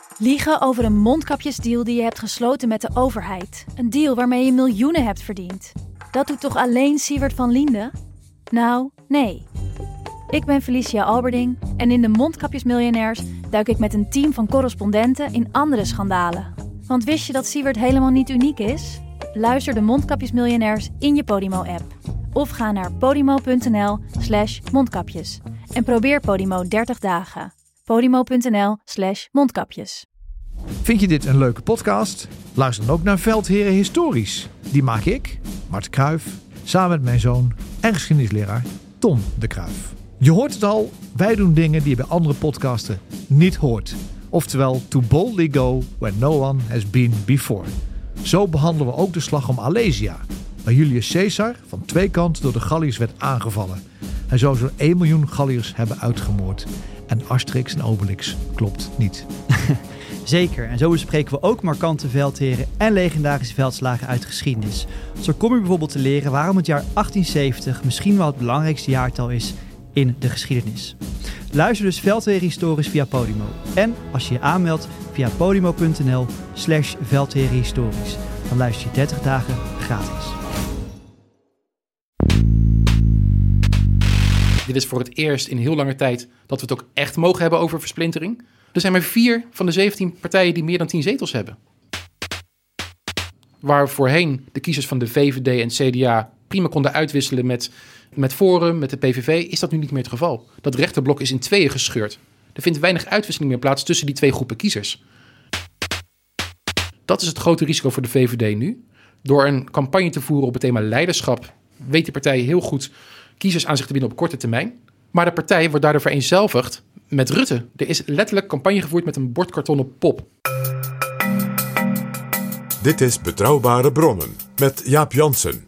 Liegen over een mondkapjesdeal die je hebt gesloten met de overheid. Een deal waarmee je miljoenen hebt verdiend. Dat doet toch alleen Siewert van Liende? Nou, nee. Ik ben Felicia Alberding en in de Mondkapjesmiljonairs duik ik met een team van correspondenten in andere schandalen. Want wist je dat Siewert helemaal niet uniek is? Luister de Mondkapjesmiljonairs in je Podimo-app. Of ga naar podimo.nl/mondkapjes. En probeer Podimo 30 dagen. podimo.nl/mondkapjes. Vind je dit een leuke podcast? Luister dan ook naar Veldheren Historisch. Die maak ik, Mart Kruijf, samen met mijn zoon en geschiedenisleraar Tom de Kruijf. Je hoort het al, wij doen dingen die je bij andere podcasten niet hoort. Oftewel, to boldly go where no one has been before. Zo behandelen we ook de slag om Alesia, waar Julius Caesar van twee kanten door de Galliërs werd aangevallen. Hij zou zo'n 1 miljoen Galliërs hebben uitgemoord. En Asterix en Obelix klopt niet. Zeker, en zo bespreken we ook markante veldheren en legendarische veldslagen uit de geschiedenis. Zo kom je bijvoorbeeld te leren waarom het jaar 1870 misschien wel het belangrijkste jaartal is in de geschiedenis. Luister dus Veldheren Historisch via Podimo. En als je je aanmeldt via podimo.nl/veldherenhistorisch. Dan luister je 30 dagen gratis. Dit is voor het eerst in heel lange tijd dat we het ook echt mogen hebben over versplintering. Er zijn maar 4 van de 17 partijen die meer dan 10 zetels hebben. Waar voorheen de kiezers van de VVD en het CDA prima konden uitwisselen met Forum, met de PVV, is dat nu niet meer het geval. Dat rechterblok is in tweeën gescheurd. Er vindt weinig uitwisseling meer plaats tussen die 2 groepen kiezers. Dat is het grote risico voor de VVD nu. Door een campagne te voeren op het thema leiderschap weet de partij heel goed kiezers aan zich te binden op korte termijn. Maar de partij wordt daardoor vereenzelvigd met Rutte. Er is letterlijk campagne gevoerd met een bordkarton op pop. Dit is Betrouwbare Bronnen met Jaap Jansen.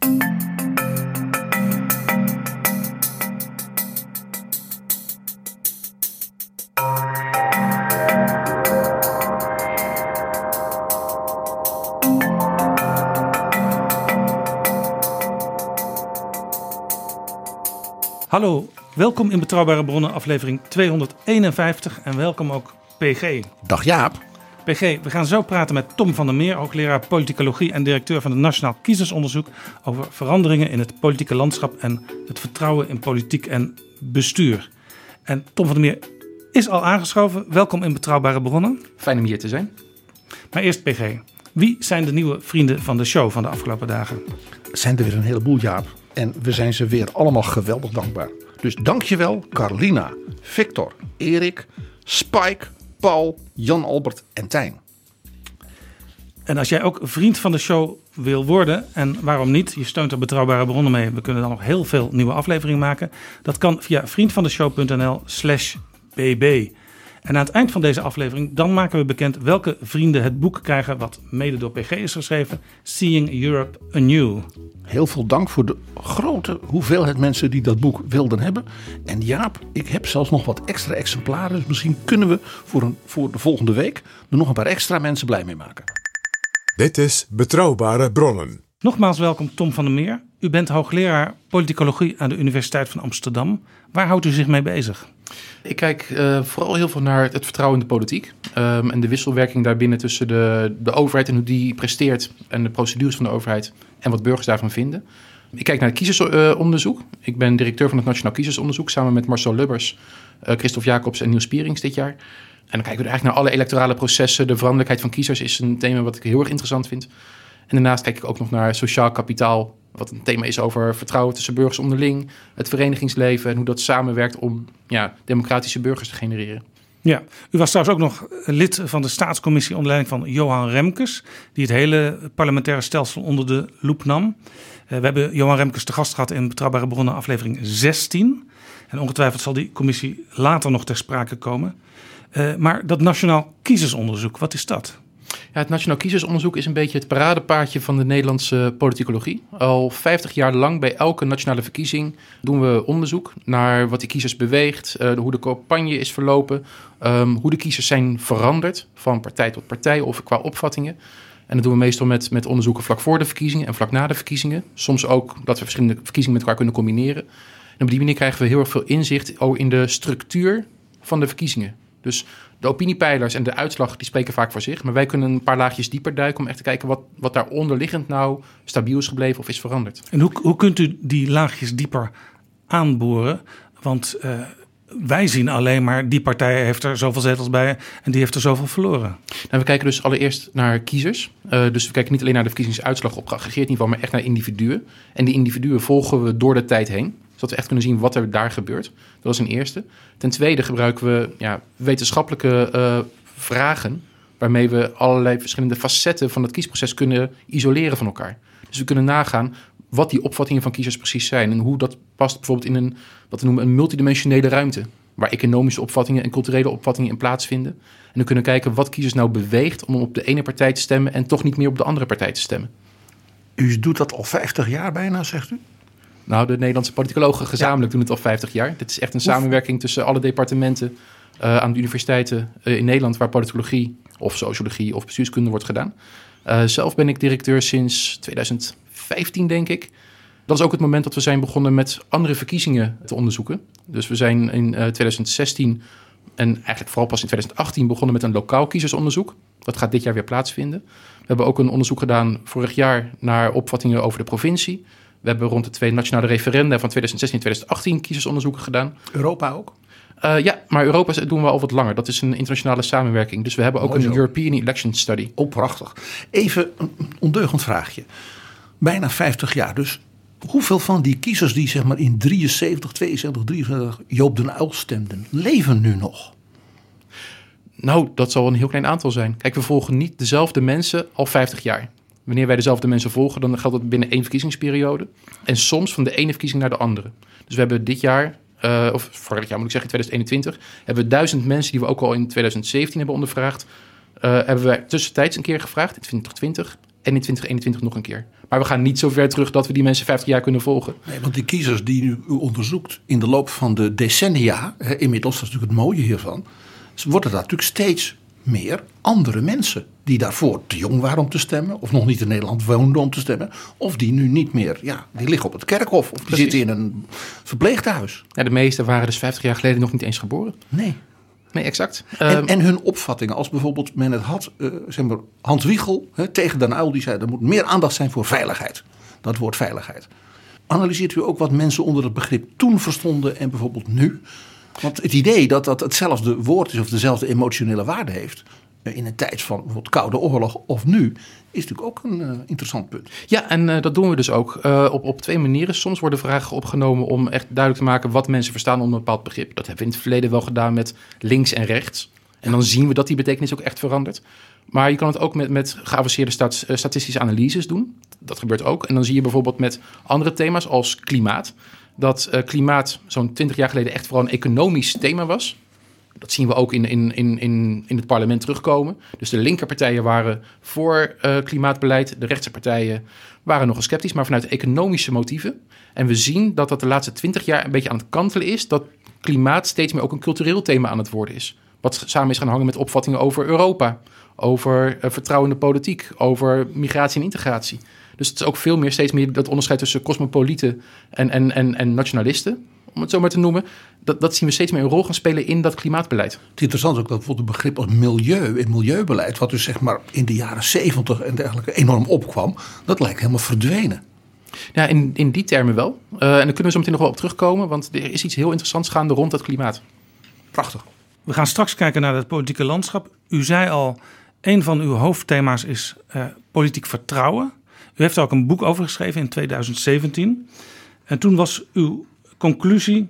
Hallo, welkom in Betrouwbare Bronnen, aflevering 251 en welkom ook PG. Dag Jaap. PG, we gaan zo praten met Tom van der Meer, hoogleraar politicologie en directeur van het Nationaal Kiezersonderzoek over veranderingen in het politieke landschap en het vertrouwen in politiek en bestuur. En Tom van der Meer is al aangeschoven. Welkom in Betrouwbare Bronnen. Fijn om hier te zijn. Maar eerst PG, wie zijn de nieuwe vrienden van de show van de afgelopen dagen? Het zijn er weer een heleboel, Jaap. En we zijn ze weer allemaal geweldig dankbaar. Dus dankjewel Carolina, Victor, Erik, Spike, Paul, Jan Albert en Tijn. En als jij ook vriend van de show wil worden, en waarom niet, je steunt er Betrouwbare Bronnen mee. We kunnen dan nog heel veel nieuwe afleveringen maken. Dat kan via vriendvandeshow.nl/bb. En aan het eind van deze aflevering, dan maken we bekend welke vrienden het boek krijgen wat mede door PG is geschreven. Seeing Europe Anew. Heel veel dank voor de grote hoeveelheid mensen die dat boek wilden hebben. En Jaap, ik heb zelfs nog wat extra exemplaren. Dus misschien kunnen we voor de volgende week er nog een paar extra mensen blij mee maken. Dit is Betrouwbare Bronnen. Nogmaals welkom Tom van der Meer. U bent hoogleraar politicologie aan de Universiteit van Amsterdam. Waar houdt u zich mee bezig? Ik kijk vooral heel veel naar het vertrouwen in de politiek. En de wisselwerking daarbinnen tussen de overheid en hoe die presteert. En de procedures van de overheid en wat burgers daarvan vinden. Ik kijk naar het kiezersonderzoek. Ik ben directeur van het Nationaal Kiezersonderzoek samen met Marcel Lubbers, Christophe Jacobs en Niels Spierings dit jaar. En dan kijken we eigenlijk naar alle electorale processen. De veranderlijkheid van kiezers is een thema wat ik heel erg interessant vind. En daarnaast kijk ik ook nog naar sociaal kapitaal. Wat een thema is over vertrouwen tussen burgers onderling. Het verenigingsleven en hoe dat samenwerkt om democratische burgers te genereren. Ja, u was trouwens ook nog lid van de staatscommissie onder leiding van Johan Remkes, die het hele parlementaire stelsel onder de loep nam. We hebben Johan Remkes te gast gehad in Betrouwbare Bronnen aflevering 16. En ongetwijfeld zal die commissie later nog ter sprake komen. Maar dat Nationaal Kiezersonderzoek, wat is dat? Ja, het Nationaal Kiezersonderzoek is een beetje het paradepaardje van de Nederlandse politicologie. Al 50 jaar lang bij elke nationale verkiezing doen we onderzoek naar wat die kiezers beweegt, hoe de campagne is verlopen, hoe de kiezers zijn veranderd van partij tot partij of qua opvattingen. En dat doen we meestal met onderzoeken vlak voor de verkiezingen en vlak na de verkiezingen. Soms ook dat we verschillende verkiezingen met elkaar kunnen combineren. En op die manier krijgen we heel erg veel inzicht in de structuur van de verkiezingen. Dus De opiniepeilers en de uitslag die spreken vaak voor zich. Maar wij kunnen een paar laagjes dieper duiken om echt te kijken wat daar onderliggend nou stabiel is gebleven of is veranderd. En hoe kunt u die laagjes dieper aanboren? Want wij zien alleen maar die partij heeft er zoveel zetels bij en die heeft er zoveel verloren. Nou, we kijken dus allereerst naar kiezers. Dus we kijken niet alleen naar de verkiezingsuitslag op geaggregeerd niveau, maar echt naar individuen. En die individuen volgen we door de tijd heen. Zodat we echt kunnen zien wat er daar gebeurt. Dat is een eerste. Ten tweede gebruiken we wetenschappelijke vragen waarmee we allerlei verschillende facetten van het kiesproces kunnen isoleren van elkaar. Dus we kunnen nagaan wat die opvattingen van kiezers precies zijn en hoe dat past bijvoorbeeld in wat we noemen een multidimensionele ruimte, waar economische opvattingen en culturele opvattingen in plaatsvinden. En we kunnen kijken wat kiezers nou beweegt om op de ene partij te stemmen en toch niet meer op de andere partij te stemmen. U doet dat al 50 jaar bijna, zegt u? Nou, de Nederlandse politicologen gezamenlijk doen het al 50 jaar. Dit is echt een samenwerking tussen alle departementen aan de universiteiten in Nederland, waar politicologie of sociologie of bestuurskunde wordt gedaan. Zelf ben ik directeur sinds 2015, denk ik. Dat is ook het moment dat we zijn begonnen met andere verkiezingen te onderzoeken. Dus we zijn in 2016 en eigenlijk vooral pas in 2018 begonnen met een lokaal kiezersonderzoek. Dat gaat dit jaar weer plaatsvinden. We hebben ook een onderzoek gedaan vorig jaar naar opvattingen over de provincie. We hebben rond de 2 nationale referenda van 2016 en 2018 kiezersonderzoeken gedaan. Europa ook? Ja, maar Europa doen we al wat langer. Dat is een internationale samenwerking. Dus we hebben ook een European Election Study. Oh, prachtig. Even een ondeugend vraagje. Bijna 50 jaar. Dus hoeveel van die kiezers die zeg maar in 73, 72, 73 Joop den Uyl stemden, leven nu nog? Nou, dat zal een heel klein aantal zijn. Kijk, we volgen niet dezelfde mensen al 50 jaar. Wanneer wij dezelfde mensen volgen, dan geldt dat binnen 1 verkiezingsperiode. En soms van de ene verkiezing naar de andere. Dus we hebben dit jaar, of vorig jaar moet ik zeggen, in 2021... hebben we 1000 mensen die we ook al in 2017 hebben ondervraagd... hebben we tussentijds een keer gevraagd, in 2020 en in 2021 nog een keer. Maar we gaan niet zo ver terug dat we die mensen 50 jaar kunnen volgen. Nee, want die kiezers die u onderzoekt in de loop van de decennia, inmiddels, dat is natuurlijk het mooie hiervan, worden dat natuurlijk steeds meer andere mensen die daarvoor te jong waren om te stemmen, of nog niet in Nederland woonden om te stemmen, of die nu niet meer, die liggen op het kerkhof, of die zitten in een verpleeghuis. Ja, de meesten waren dus 50 jaar geleden nog niet eens geboren. Nee, exact. En hun opvattingen, als bijvoorbeeld men het had, zeg maar Hans Wiegel tegen Den Uyl, die zei er moet meer aandacht zijn voor veiligheid. Dat woord veiligheid. Analyseert u ook wat mensen onder het begrip toen verstonden en bijvoorbeeld nu? Want het idee dat dat hetzelfde woord is of dezelfde emotionele waarde heeft in een tijd van bijvoorbeeld Koude Oorlog of nu, is natuurlijk ook een interessant punt. Ja, en dat doen we dus ook op 2 manieren. Soms worden vragen opgenomen om echt duidelijk te maken wat mensen verstaan onder een bepaald begrip. Dat hebben we in het verleden wel gedaan met links en rechts. En dan zien we dat die betekenis ook echt verandert. Maar je kan het ook met geavanceerde statistische analyses doen. Dat gebeurt ook. En dan zie je bijvoorbeeld met andere thema's als klimaat, dat klimaat zo'n 20 jaar geleden echt vooral een economisch thema was. Dat zien we ook in het parlement terugkomen. Dus de linkerpartijen waren voor klimaatbeleid. De rechtse partijen waren nogal sceptisch, maar vanuit economische motieven. En we zien dat de laatste 20 jaar een beetje aan het kantelen is, dat klimaat steeds meer ook een cultureel thema aan het worden is. Wat samen is gaan hangen met opvattingen over Europa, over vertrouwen in de politiek, over migratie en integratie. Dus het is ook veel meer, steeds meer dat onderscheid tussen cosmopolieten en nationalisten, om het zo maar te noemen. Dat zien we steeds meer een rol gaan spelen in dat klimaatbeleid. Het interessante is ook dat bijvoorbeeld het begrip als milieu en milieubeleid, wat dus zeg maar in de jaren 70 en dergelijke enorm opkwam, dat lijkt helemaal verdwenen. Ja, in die termen wel. En daar kunnen we zo meteen nog wel op terugkomen, want er is iets heel interessants gaande rond dat klimaat. Prachtig. We gaan straks kijken naar het politieke landschap. U zei al, een van uw hoofdthema's is politiek vertrouwen. U heeft er ook een boek over geschreven in 2017. En toen was uw conclusie,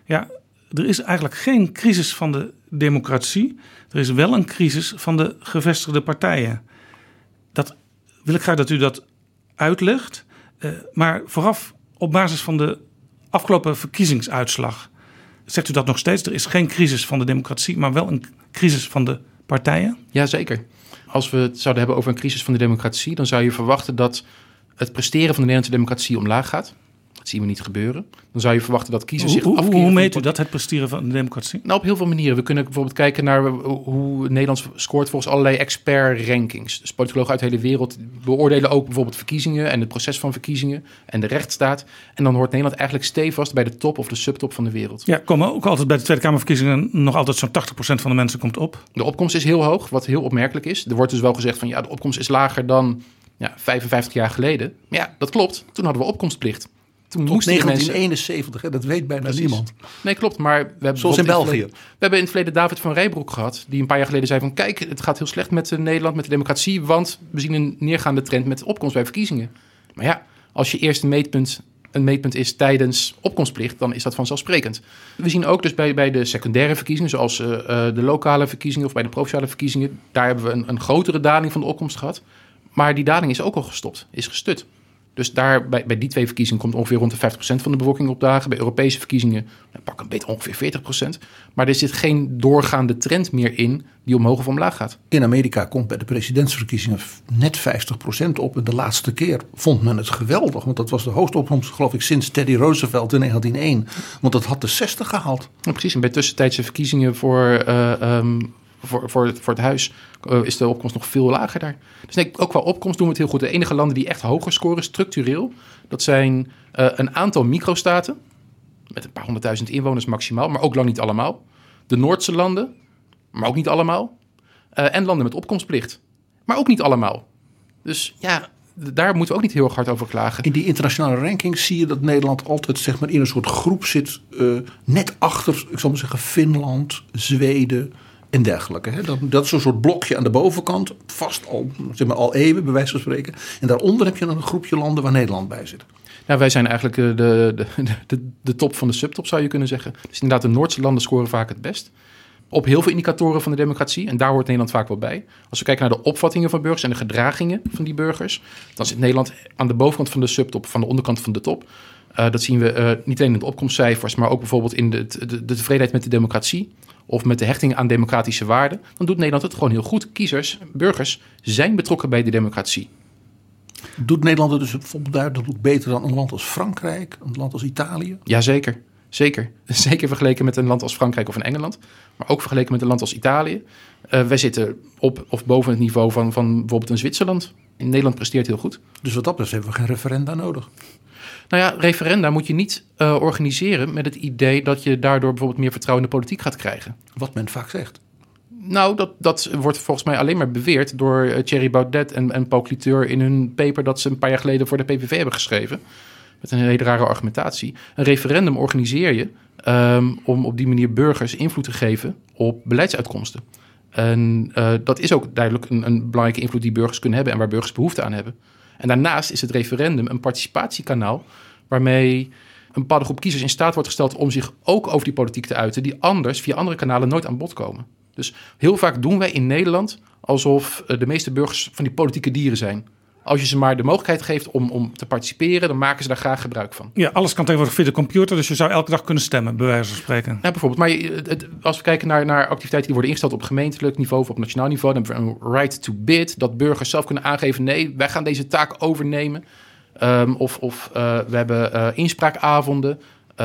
er is eigenlijk geen crisis van de democratie. Er is wel een crisis van de gevestigde partijen. Dat wil ik graag dat u dat uitlegt. Maar vooraf, op basis van de afgelopen verkiezingsuitslag, zegt u dat nog steeds? Er is geen crisis van de democratie, maar wel een crisis van de partijen? Jazeker. Als we het zouden hebben over een crisis van de democratie, dan zou je verwachten dat het presteren van de Nederlandse democratie omlaag gaat. Dat zien we niet gebeuren. Dan zou je verwachten dat kiezers zich Hoe afkeren. meet u dat, het presteren van de democratie? Nou, op heel veel manieren. We kunnen bijvoorbeeld kijken naar hoe Nederland scoort volgens allerlei expert-rankings. Dus politicologen uit de hele wereld beoordelen ook bijvoorbeeld verkiezingen en het proces van verkiezingen en de rechtsstaat. En dan hoort Nederland eigenlijk stevast bij de top of de subtop van de wereld. Ja, komen ook altijd bij de Tweede Kamerverkiezingen nog altijd zo'n 80% van de mensen komt op. De opkomst is heel hoog, wat heel opmerkelijk is. Er wordt dus wel gezegd van ja, de opkomst is lager dan 55 jaar geleden. Maar ja, dat klopt. Toen hadden we opkomstplicht. Toen Tot moesten 1971, hè? Dat weet bijna niemand. Nee, klopt. Maar we hebben Zoals in België. We hebben in het verleden David van Rijbroek gehad, die een paar jaar geleden zei van kijk, het gaat heel slecht met Nederland, met de democratie, want we zien een neergaande trend met opkomst bij verkiezingen. Maar ja, als je eerst een meetpunt is tijdens opkomstplicht, dan is dat vanzelfsprekend. We zien ook dus bij de secundaire verkiezingen, zoals de lokale verkiezingen of bij de provinciale verkiezingen, daar hebben we een grotere daling van de opkomst gehad. Maar die daling is ook al gestopt, is gestut. Dus daar, bij die twee verkiezingen komt ongeveer rond de 50% van de bevolking opdagen. Bij Europese verkiezingen pak een beetje ongeveer 40%. Maar er zit geen doorgaande trend meer in die omhoog of omlaag gaat. In Amerika komt bij de presidentsverkiezingen net 50% op. En de laatste keer vond men het geweldig. Want dat was de hoogste opkomst, geloof ik, sinds Teddy Roosevelt in 1901. Want dat had de 60 gehaald. Nou, precies, en bij tussentijdse verkiezingen voor het huis is de opkomst nog veel lager daar. Dus nee, ook qua opkomst doen we het heel goed. De enige landen die echt hoger scoren structureel, dat zijn een aantal microstaten met een paar 100.000 inwoners maximaal, maar ook lang niet allemaal. De Noordse landen, maar ook niet allemaal. En landen met opkomstplicht, maar ook niet allemaal. Dus ja, daar moeten we ook niet heel erg hard over klagen. In die internationale rankings zie je dat Nederland altijd zeg maar in een soort groep zit, net achter, ik zal maar zeggen, Finland, Zweden en dergelijke. Hè. Dat is een soort blokje aan de bovenkant, vast al eeuwen bij wijze van spreken. En daaronder heb je een groepje landen waar Nederland bij zit. Nou, wij zijn eigenlijk de top van de subtop, zou je kunnen zeggen. Dus inderdaad, de Noordse landen scoren vaak het best. Op heel veel indicatoren van de democratie. En daar hoort Nederland vaak wel bij. Als we kijken naar de opvattingen van burgers en de gedragingen van die burgers, dan zit Nederland aan de bovenkant van de subtop, van de onderkant van de top. Dat zien we niet alleen in de opkomstcijfers, maar ook bijvoorbeeld in de tevredenheid met de democratie of met de hechting aan democratische waarden. Dan doet Nederland het gewoon heel goed. Kiezers, burgers zijn betrokken bij de democratie. Doet Nederland het dus duidelijk beter dan een land als Frankrijk, een land als Italië? Jazeker. Zeker. Zeker vergeleken met een land als Frankrijk of in Engeland. Maar ook vergeleken met een land als Italië. Wij zitten op of boven het niveau van bijvoorbeeld een Zwitserland. In Nederland presteert heel goed. Dus wat dat betreft hebben we geen referenda nodig. Nou ja, referenda moet je niet organiseren met het idee dat je daardoor bijvoorbeeld meer vertrouwen in de politiek gaat krijgen. Wat men vaak zegt. Nou, dat wordt volgens mij alleen maar beweerd door Thierry Baudet en Paul Cliteur in hun paper dat ze een paar jaar geleden voor de PVV hebben geschreven. Met een hele rare argumentatie. Een referendum organiseer je om op die manier burgers invloed te geven op beleidsuitkomsten. En dat is ook duidelijk een belangrijke invloed die burgers kunnen hebben en waar burgers behoefte aan hebben. En daarnaast is het referendum een participatiekanaal waarmee een bepaalde groep kiezers in staat wordt gesteld om zich ook over die politiek te uiten die anders via andere kanalen nooit aan bod komen. Dus heel vaak doen wij in Nederland alsof de meeste burgers van die politieke dieren zijn. Als je ze maar de mogelijkheid geeft om te participeren, dan maken ze daar graag gebruik van. Ja, alles kan tegenwoordig via de computer, dus je zou elke dag kunnen stemmen, bij wijze van spreken. Ja, bijvoorbeeld. Maar als we kijken naar activiteiten die worden ingesteld op gemeentelijk niveau of op nationaal niveau, dan hebben we een right to bid, dat burgers zelf kunnen aangeven, nee, wij gaan deze taak overnemen. We hebben inspraakavonden,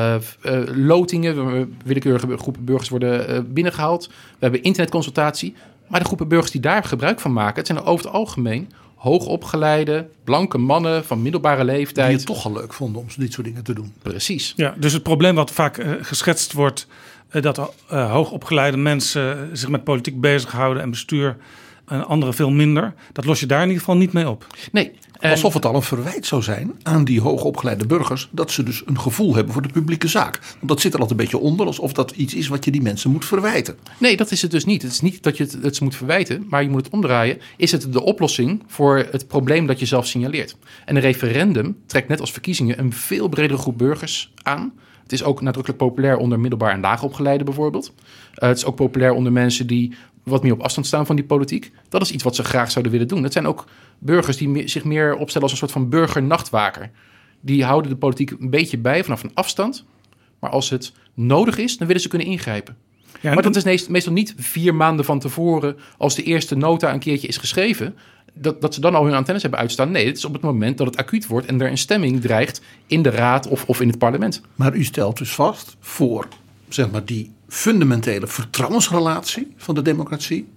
lotingen, willekeurige groepen burgers worden binnengehaald. We hebben internetconsultatie. Maar de groepen burgers die daar gebruik van maken, het zijn over het algemeen hoogopgeleide, blanke mannen van middelbare leeftijd. Die het toch al leuk vonden om dit soort dingen te doen. Precies. Ja, dus het probleem wat vaak geschetst wordt, dat hoogopgeleide mensen zich met politiek bezighouden en bestuur en anderen veel minder, dat los je daar in ieder geval niet mee op. Nee. Alsof het al een verwijt zou zijn aan die hoogopgeleide burgers, dat ze dus een gevoel hebben voor de publieke zaak. Want dat zit er altijd een beetje onder, alsof dat iets is wat je die mensen moet verwijten. Nee, dat is het dus niet. Het is niet dat je het ze moet verwijten, maar je moet het omdraaien. Is het de oplossing voor het probleem dat je zelf signaleert? En een referendum trekt net als verkiezingen een veel bredere groep burgers aan. Het is ook nadrukkelijk populair onder middelbaar en laagopgeleiden bijvoorbeeld. Het is ook populair onder mensen die wat meer op afstand staan van die politiek. Dat is iets wat ze graag zouden willen doen. Het zijn ook burgers die zich meer opstellen als een soort van burgernachtwaker. Die houden de politiek een beetje bij vanaf een afstand. Maar als het nodig is, dan willen ze kunnen ingrijpen. Ja, maar dat is meestal niet 4 maanden van tevoren, als de eerste nota een keertje is geschreven. dat ze dan al hun antennes hebben uitstaan. Nee, het is op het moment dat het acuut wordt en er een stemming dreigt in de raad of in het parlement. Maar u stelt dus vast voor, zeg maar, die fundamentele vertrouwensrelatie van de democratie,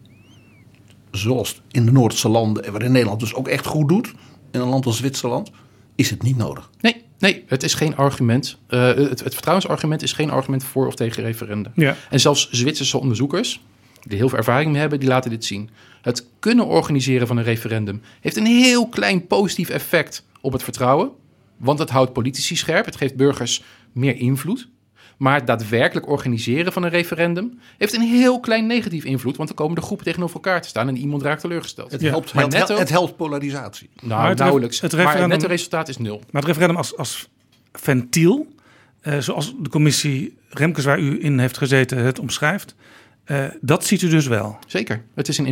zoals in de Noordse landen en waarin Nederland dus ook echt goed doet, in een land als Zwitserland, is het niet nodig. Nee, het is geen argument. Het vertrouwensargument is geen argument voor of tegen referenda. Ja. En zelfs Zwitserse onderzoekers, die er heel veel ervaring mee hebben, die laten dit zien. Het kunnen organiseren van een referendum heeft een heel klein positief effect op het vertrouwen. Want het houdt politici scherp, het geeft burgers meer invloed. Maar het daadwerkelijk organiseren van een referendum heeft een heel klein negatief invloed. Want dan komen de groepen tegenover elkaar te staan en iemand raakt teleurgesteld. Het helpt polarisatie. Nou, nauwelijks. Maar het netto resultaat is 0. Maar het referendum als ventiel, zoals de commissie Remkes waar u in heeft gezeten het omschrijft, dat ziet u dus wel. Zeker. Het is een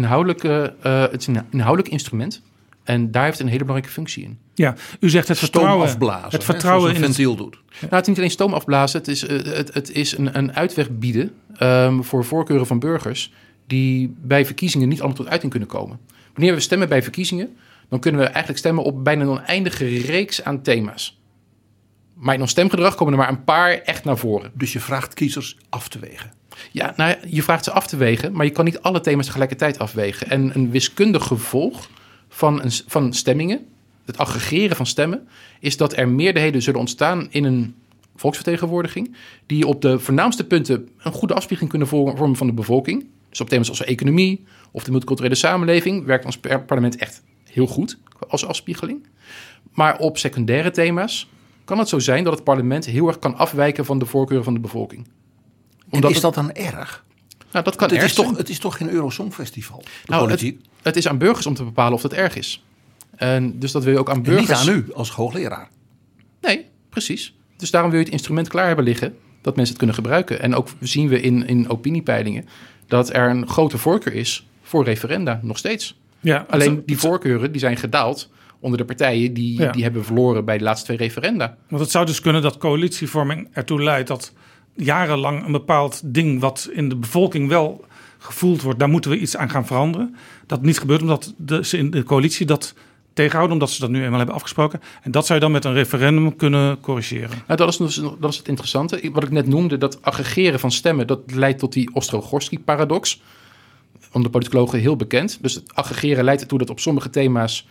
inhoudelijk instrument. En daar heeft het een hele belangrijke functie in. Ja, u zegt het vertrouwen. Stoom afblazen. Het vertrouwen in het ventiel doet. Nou, het is niet alleen stoom afblazen. Het is een uitweg bieden voor voorkeuren van burgers die bij verkiezingen niet allemaal tot uiting kunnen komen. Wanneer we stemmen bij verkiezingen, dan kunnen we eigenlijk stemmen op bijna een oneindige reeks aan thema's. Maar in ons stemgedrag komen er maar een paar echt naar voren. Dus je vraagt kiezers af te wegen. Ja, nou, je vraagt ze af te wegen, maar je kan niet alle thema's tegelijkertijd afwegen. En een wiskundig gevolg van stemmingen, het aggregeren van stemmen, is dat er meerderheden zullen ontstaan in een volksvertegenwoordiging die op de voornaamste punten een goede afspiegeling kunnen vormen van de bevolking. Dus op thema's als economie of de multiculturele samenleving werkt ons parlement echt heel goed als afspiegeling. Maar op secundaire thema's kan het zo zijn dat het parlement heel erg kan afwijken van de voorkeuren van de bevolking. En is dat dan erg? Nou, dat kan erg zijn. Het is toch geen Eurosongfestival? Het is aan burgers om te bepalen of dat erg is. En dus dat wil je ook aan burgers. En niet aan u als hoogleraar. Nee, precies. Dus daarom wil je het instrument klaar hebben liggen, dat mensen het kunnen gebruiken. En ook zien we in opiniepeilingen dat er een grote voorkeur is voor referenda, nog steeds. Ja, alleen die voorkeuren die zijn gedaald onder de partijen die hebben verloren bij de laatste 2 referenda. Want het zou dus kunnen dat coalitievorming ertoe leidt dat jarenlang een bepaald ding wat in de bevolking wel gevoeld wordt, daar moeten we iets aan gaan veranderen. Dat niet gebeurt omdat ze in de coalitie dat tegenhouden, omdat ze dat nu eenmaal hebben afgesproken. En dat zou je dan met een referendum kunnen corrigeren. Nou, dat is het interessante. Wat ik net noemde, dat aggregeren van stemmen, dat leidt tot die Ostrogorski-paradox. Onder de politicologen heel bekend. Dus het aggregeren leidt ertoe dat op sommige thema's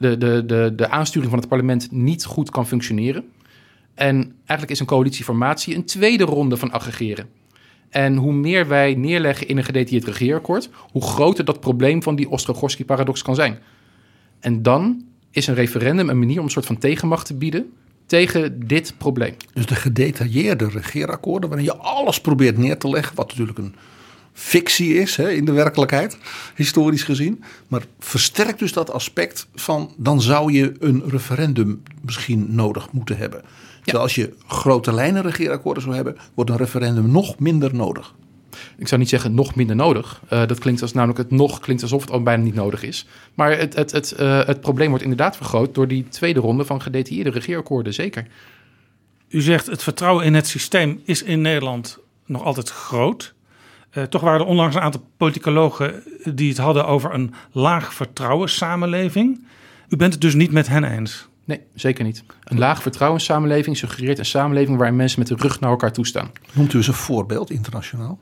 de aansturing van het parlement niet goed kan functioneren. En eigenlijk is een coalitieformatie een tweede ronde van aggregeren. En hoe meer wij neerleggen in een gedetailleerd regeerakkoord, hoe groter dat probleem van die Ostrogorski-paradox kan zijn. En dan is een referendum een manier om een soort van tegenmacht te bieden tegen dit probleem. Dus de gedetailleerde regeerakkoorden, waarin je alles probeert neer te leggen, wat natuurlijk een fictie is in de werkelijkheid, historisch gezien. Maar versterkt dus dat aspect van, dan zou je een referendum misschien nodig moeten hebben. Terwijl als je grote lijnen regeerakkoorden zou hebben, wordt een referendum nog minder nodig. Ik zou niet zeggen nog minder nodig. Dat klinkt alsof het al bijna niet nodig is. Maar het probleem wordt inderdaad vergroot door die tweede ronde van gedetailleerde regeerakkoorden, zeker. U zegt het vertrouwen in het systeem is in Nederland nog altijd groot. Toch waren er onlangs een aantal politicologen die het hadden over een laag vertrouwen samenleving. U bent het dus niet met hen eens? Nee, zeker niet. Een laag vertrouwenssamenleving suggereert een samenleving waarin mensen met de rug naar elkaar toestaan. Noemt u eens een voorbeeld internationaal?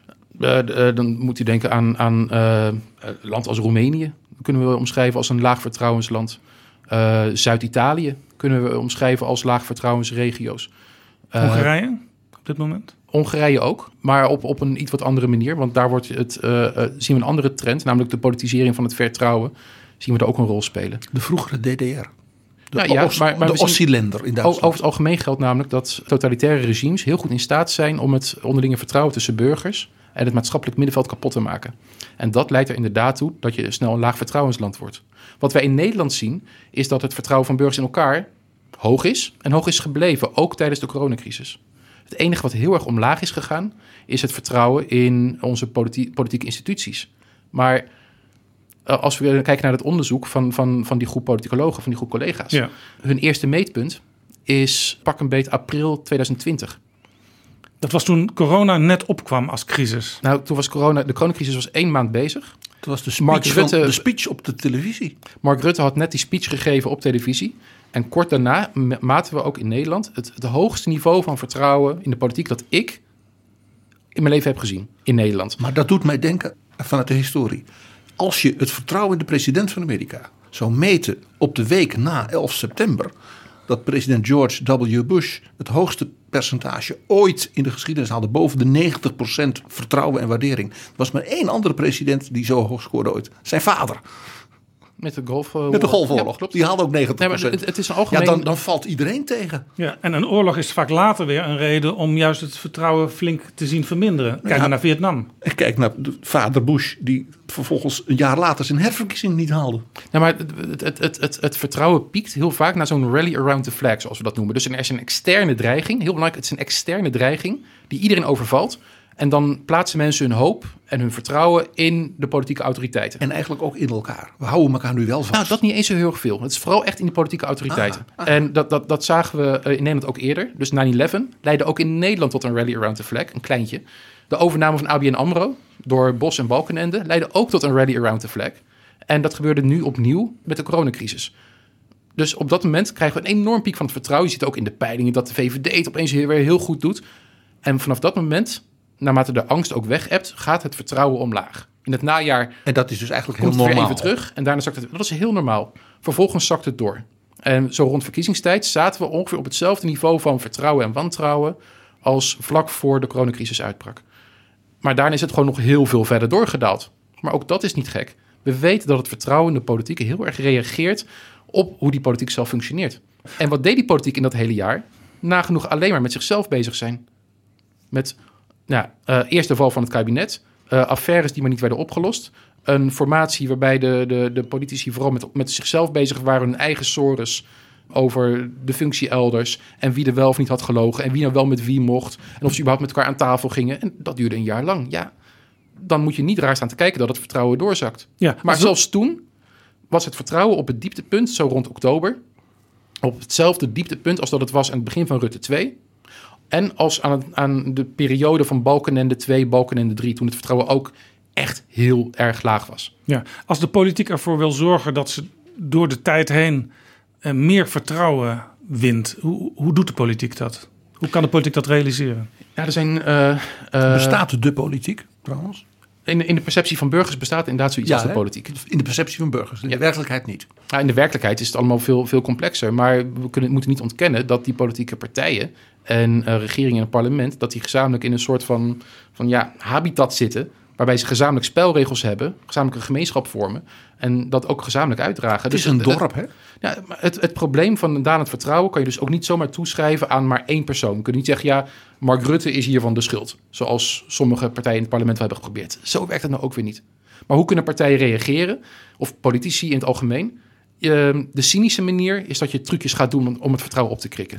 Dan moet u denken aan een land als Roemenië. Dat kunnen we omschrijven als een laag vertrouwensland. Zuid-Italië kunnen we omschrijven als laag vertrouwensregio's. Hongarije op dit moment? Hongarije ook, maar op een iets wat andere manier. Want daar zien we een andere trend, namelijk de politisering van het vertrouwen. Zien we daar ook een rol spelen. De vroegere DDR. Maar de Ossi-länder in Duitsland. Over het algemeen geldt namelijk dat totalitaire regimes heel goed in staat zijn om het onderlinge vertrouwen tussen burgers en het maatschappelijk middenveld kapot te maken. En dat leidt er inderdaad toe dat je snel een laag vertrouwensland wordt. Wat wij in Nederland zien, is dat het vertrouwen van burgers in elkaar hoog is en hoog is gebleven, ook tijdens de coronacrisis. Het enige wat heel erg omlaag is gegaan, is het vertrouwen in onze politieke instituties. Maar als we kijken naar het onderzoek van die groep politicologen, van die groep collega's. Ja. Hun eerste meetpunt is pak een beet april 2020. Dat was toen corona net opkwam als crisis. Nou, toen was de coronacrisis was 1 maand bezig. Het was de Mark Rutte- de speech op de televisie. Mark Rutte had net die speech gegeven op televisie. En kort daarna maten we ook in Nederland het hoogste niveau van vertrouwen in de politiek dat ik in mijn leven heb gezien in Nederland. Maar dat doet mij denken vanuit de historie. Als je het vertrouwen in de president van Amerika zou meten op de week na 11 september... dat president George W. Bush het hoogste percentage ooit in de geschiedenis haalde... boven de 90% vertrouwen en waardering. Er was maar één andere president die zo hoog scoorde ooit. Zijn vader. Met de Golfoorlog. Ja, klopt. Die haalde ook 90%. Nee, maar het is een algemeen... Ja, dan valt iedereen tegen. Ja, en een oorlog is vaak later weer een reden om juist het vertrouwen flink te zien verminderen. Kijk maar naar Vietnam. En kijk naar vader Bush, die vervolgens een jaar later zijn herverkiezing niet haalde. Nou, maar het vertrouwen piekt heel vaak naar zo'n rally around the flag, zoals we dat noemen. Dus er is een externe dreiging, heel belangrijk, het is een externe dreiging die iedereen overvalt. En dan plaatsen mensen hun hoop en hun vertrouwen in de politieke autoriteiten. En eigenlijk ook in elkaar. We houden elkaar nu wel vast. Nou, dat niet eens zo heel erg veel. Het is vooral echt in de politieke autoriteiten. En dat zagen we in Nederland ook eerder. Dus 9/11 leidde ook in Nederland tot een rally around the flag, een kleintje. De overname van ABN AMRO door Bos en Balkenende leidde ook tot een rally around the flag. En dat gebeurde nu opnieuw met de coronacrisis. Dus op dat moment krijgen we een enorm piek van het vertrouwen. Je ziet ook in de peilingen dat de VVD het opeens weer heel goed doet. En vanaf dat moment, naarmate de angst ook weg-ebt, gaat het vertrouwen omlaag. In het najaar En dat is dus eigenlijk heel komt het weer normaal. even terug en daarna zakt het. Dat is heel normaal. Vervolgens zakt het door. En zo rond verkiezingstijd zaten we ongeveer op hetzelfde niveau van vertrouwen en wantrouwen als vlak voor de coronacrisis uitbrak. Maar daarna is het gewoon nog heel veel verder doorgedaald. Maar ook dat is niet gek. We weten dat het vertrouwen in de politiek heel erg reageert op hoe die politiek zelf functioneert. En wat deed die politiek in dat hele jaar? Nagenoeg alleen maar met zichzelf bezig zijn. Met eerst de val van het kabinet, affaires die maar niet werden opgelost. Een formatie waarbij de politici vooral met zichzelf bezig waren, hun eigen sores over de functie elders en wie er wel of niet had gelogen en wie nou wel met wie mocht en of ze überhaupt met elkaar aan tafel gingen. En dat duurde een jaar lang. Ja, dan moet je niet raar staan te kijken dat het vertrouwen doorzakt. Ja, Maar zelfs toen was het vertrouwen op het dieptepunt, zo rond oktober, op hetzelfde dieptepunt als dat het was aan het begin van Rutte 2. En als aan de periode van Balkenende 2, Balkenende 3, toen het vertrouwen ook echt heel erg laag was. Ja, als de politiek ervoor wil zorgen dat ze door de tijd heen meer vertrouwen wint, hoe doet de politiek dat? Hoe kan de politiek dat realiseren? Ja, er zijn Bestaat de politiek trouwens? in de perceptie van burgers bestaat inderdaad zoiets als de politiek. In de perceptie van burgers. In de werkelijkheid niet. Ja, in de werkelijkheid is het allemaal veel complexer. Maar we moeten niet ontkennen dat die politieke partijen en regeringen en het parlement, dat die gezamenlijk in een soort van habitat zitten, waarbij ze gezamenlijk spelregels hebben, gezamenlijk een gemeenschap vormen en dat ook gezamenlijk uitdragen. Het is een dorp, hè? Ja, het probleem van een dalend vertrouwen kan je dus ook niet zomaar toeschrijven aan maar één persoon. Je kunt niet zeggen, Mark Rutte is hiervan de schuld. Zoals sommige partijen in het parlement hebben geprobeerd. Zo werkt het nou ook weer niet. Maar hoe kunnen partijen reageren, of politici in het algemeen? De cynische manier is dat je trucjes gaat doen om het vertrouwen op te krikken.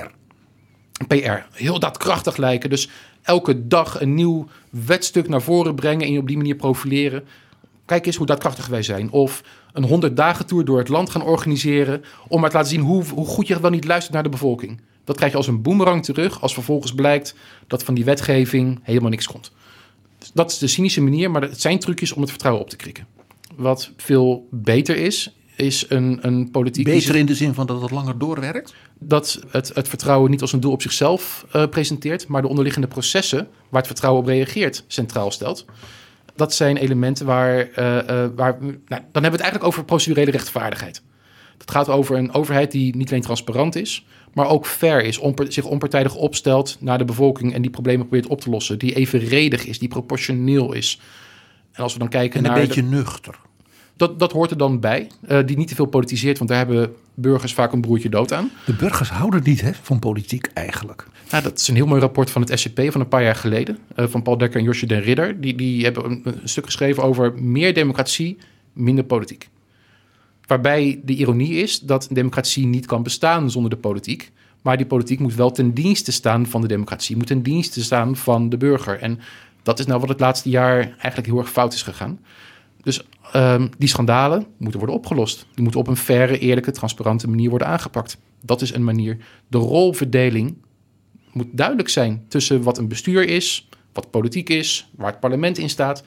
PR. Heel daadkrachtig lijken. Dus elke dag een nieuw wetstuk naar voren brengen en je op die manier profileren. Kijk eens hoe daadkrachtig wij zijn. Of een 100-dagen-tour door het land gaan organiseren om maar te laten zien hoe goed je wel niet luistert naar de bevolking. Dat krijg je als een boemerang terug als vervolgens blijkt dat van die wetgeving helemaal niks komt. Dus dat is de cynische manier, maar het zijn trucjes om het vertrouwen op te krikken. Wat veel beter is een politiek... Beter in de zin van dat het langer doorwerkt? Dat het vertrouwen niet als een doel op zichzelf presenteert, maar de onderliggende processen waar het vertrouwen op reageert centraal stelt. Dat zijn elementen waar dan hebben we het eigenlijk over procedurele rechtvaardigheid. Het gaat over een overheid die niet alleen transparant is, maar ook fair is, zich onpartijdig opstelt naar de bevolking en die problemen probeert op te lossen, die evenredig is, die proportioneel is. En als we dan kijken en een naar beetje nuchter. Dat hoort er dan bij, die niet te veel politiseert, want daar hebben burgers vaak een broertje dood aan. De burgers houden niet van politiek eigenlijk. Nou, dat is een heel mooi rapport van het SCP van een paar jaar geleden, van Paul Dekker en Josje den Ridder. Die hebben een stuk geschreven over meer democratie, minder politiek. Waarbij de ironie is dat democratie niet kan bestaan zonder de politiek. Maar die politiek moet wel ten dienste staan van de democratie, moet ten dienste staan van de burger. En dat is nou wat het laatste jaar eigenlijk heel erg fout is gegaan. Dus die schandalen moeten worden opgelost. Die moeten op een faire, eerlijke, transparante manier worden aangepakt. Dat is een manier. De rolverdeling moet duidelijk zijn tussen wat een bestuur is, wat politiek is, waar het parlement in staat.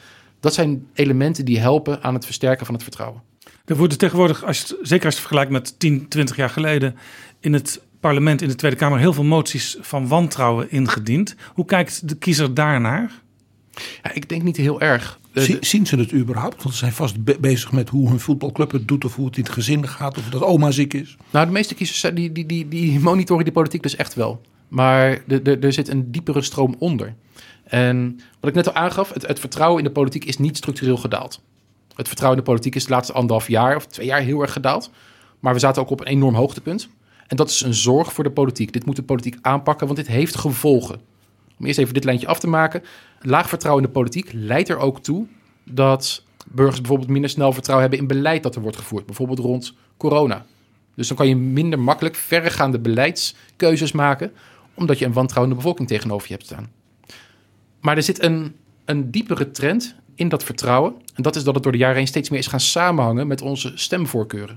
Dat zijn elementen die helpen aan het versterken van het vertrouwen. Er worden tegenwoordig, zeker als je het vergelijkt met 10, 20 jaar geleden, in het parlement, in de Tweede Kamer, heel veel moties van wantrouwen ingediend. Hoe kijkt de kiezer daarnaar? Ja, ik denk niet heel erg. Zien ze het überhaupt? Want ze zijn vast bezig met hoe hun voetbalclub het doet, of hoe het in het gezin gaat, of dat oma ziek is. Nou, de meeste kiezers die monitoren die politiek dus echt wel. Maar er zit een diepere stroom onder. En wat ik net al aangaf, het vertrouwen in de politiek is niet structureel gedaald. Het vertrouwen in de politiek is de laatste 1,5 jaar of 2 jaar heel erg gedaald. Maar we zaten ook op een enorm hoogtepunt. En dat is een zorg voor de politiek. Dit moet de politiek aanpakken, want dit heeft gevolgen. Om eerst even dit lijntje af te maken. Laag vertrouwen in de politiek leidt er ook toe dat burgers bijvoorbeeld minder snel vertrouwen hebben in beleid dat er wordt gevoerd. Bijvoorbeeld rond corona. Dus dan kan je minder makkelijk verregaande beleidskeuzes maken, omdat je een wantrouwende bevolking tegenover je hebt staan. Maar er zit een diepere trend in dat vertrouwen. En dat is dat het door de jaren heen steeds meer is gaan samenhangen met onze stemvoorkeuren.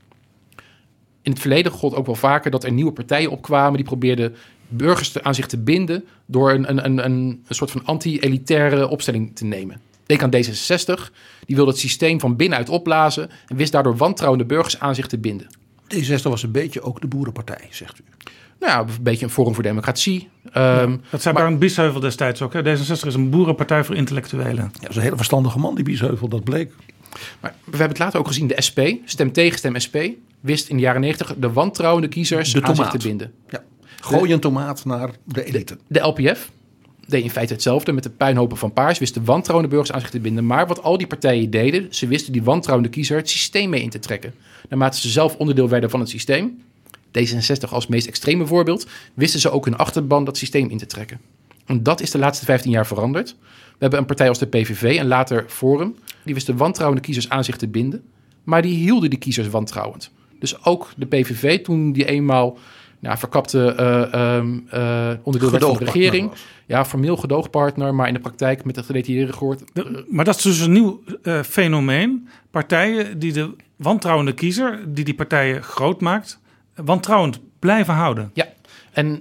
In het verleden gold ook wel vaker dat er nieuwe partijen opkwamen die probeerden burgers aan zich te binden door een soort van anti-elitaire opstelling te nemen. Denk aan D66, die wilde het systeem van binnenuit opblazen en wist daardoor wantrouwende burgers aan zich te binden. D66 was een beetje ook de boerenpartij, zegt u. Nou ja, een beetje een Forum voor Democratie. Dat zei Barend Biesheuvel destijds ook. Hè? D66 is een boerenpartij voor intellectuelen. Ja, dat is een hele verstandige man, die Biesheuvel, dat bleek. Maar we hebben het later ook gezien, de SP, stem tegen, stem SP, wist in de jaren 90 de wantrouwende kiezers aan zich te binden. Ja. Gooi een tomaat naar de elite. De LPF deed in feite hetzelfde met de puinhopen van Paars, wist de wantrouwende burgers aan zich te binden. Maar wat al die partijen deden, ze wisten die wantrouwende kiezer het systeem mee in te trekken. Naarmate ze zelf onderdeel werden van het systeem, D66 als meest extreme voorbeeld, wisten ze ook hun achterban dat systeem in te trekken. En dat is de laatste 15 jaar veranderd. We hebben een partij als de PVV en later Forum, die wisten wantrouwende kiezers aan zich te binden, maar die hielden die kiezers wantrouwend. Dus ook de PVV, toen die eenmaal verkapte onderdeel werd van de regering. Ja, formeel gedoogpartner, maar in de praktijk met het gedetailleerde gehoord. Maar dat is dus een nieuw fenomeen. Partijen die de wantrouwende kiezer, die partijen groot maakt, wantrouwend blijven houden. Ja, en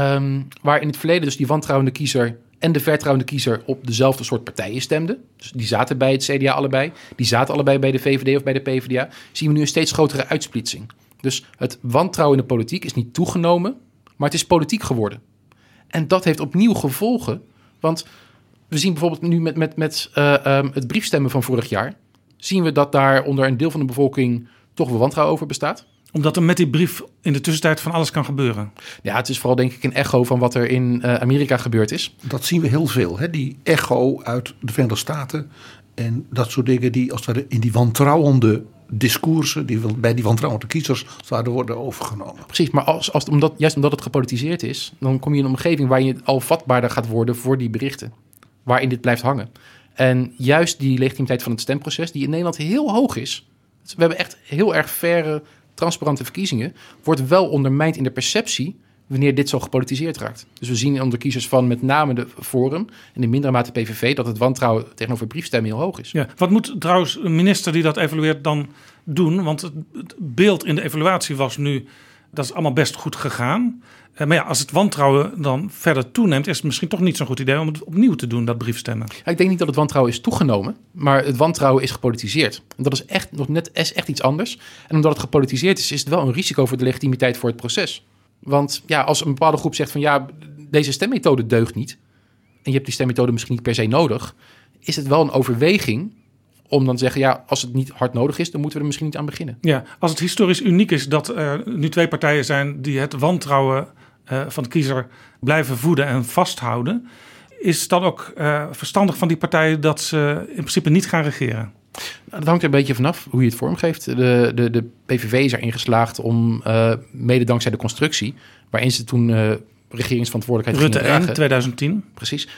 waar in het verleden dus die wantrouwende kiezer en de vertrouwende kiezer op dezelfde soort partijen stemden. Dus die zaten bij het CDA allebei. Die zaten allebei bij de VVD of bij de PvdA. Zien we nu een steeds grotere uitsplitsing. Dus het wantrouwen in de politiek is niet toegenomen, maar het is politiek geworden. En dat heeft opnieuw gevolgen. Want we zien bijvoorbeeld nu met het briefstemmen van vorig jaar, zien we dat daar onder een deel van de bevolking toch wel wantrouwen over bestaat. Omdat er met die brief in de tussentijd van alles kan gebeuren. Ja, het is vooral denk ik een echo van wat er in Amerika gebeurd is. Dat zien we heel veel, hè? Die echo uit de Verenigde Staten en dat soort dingen die als het ware in die wantrouwende discoursen, die bij die wantrouwende kiezers zouden worden overgenomen. Precies, maar juist omdat het gepolitiseerd is, dan kom je in een omgeving waar je al vatbaarder gaat worden voor die berichten. Waarin dit blijft hangen. En juist die legitimiteit van het stemproces, die in Nederland heel hoog is. We hebben echt heel erg faire, transparante verkiezingen. Wordt wel ondermijnd in de perceptie wanneer dit zo gepolitiseerd raakt. Dus we zien onder kiezers van met name de Forum en in mindere mate PVV dat het wantrouwen tegenover briefstemmen heel hoog is. Ja, wat moet trouwens een minister die dat evalueert dan doen? Want het beeld in de evaluatie was nu, dat is allemaal best goed gegaan. Maar ja, als het wantrouwen dan verder toeneemt, is het misschien toch niet zo'n goed idee om het opnieuw te doen, dat briefstemmen. Ja, ik denk niet dat het wantrouwen is toegenomen, maar het wantrouwen is gepolitiseerd. En dat is echt iets anders. En omdat het gepolitiseerd is het wel een risico voor de legitimiteit voor het proces. Want ja, als een bepaalde groep zegt van ja, deze stemmethode deugt niet, en je hebt die stemmethode misschien niet per se nodig, is het wel een overweging om dan te zeggen, ja, als het niet hard nodig is, dan moeten we er misschien niet aan beginnen. Ja, als het historisch uniek is dat er nu 2 partijen zijn die het wantrouwen van de kiezer blijven voeden en vasthouden, is dan ook verstandig van die partijen dat ze in principe niet gaan regeren? Nou, dat hangt er een beetje vanaf hoe je het vormgeeft. De PVV is erin geslaagd om, mede dankzij de constructie, waarin ze toen regeringsverantwoordelijkheid Rutte 1, 2010. Precies,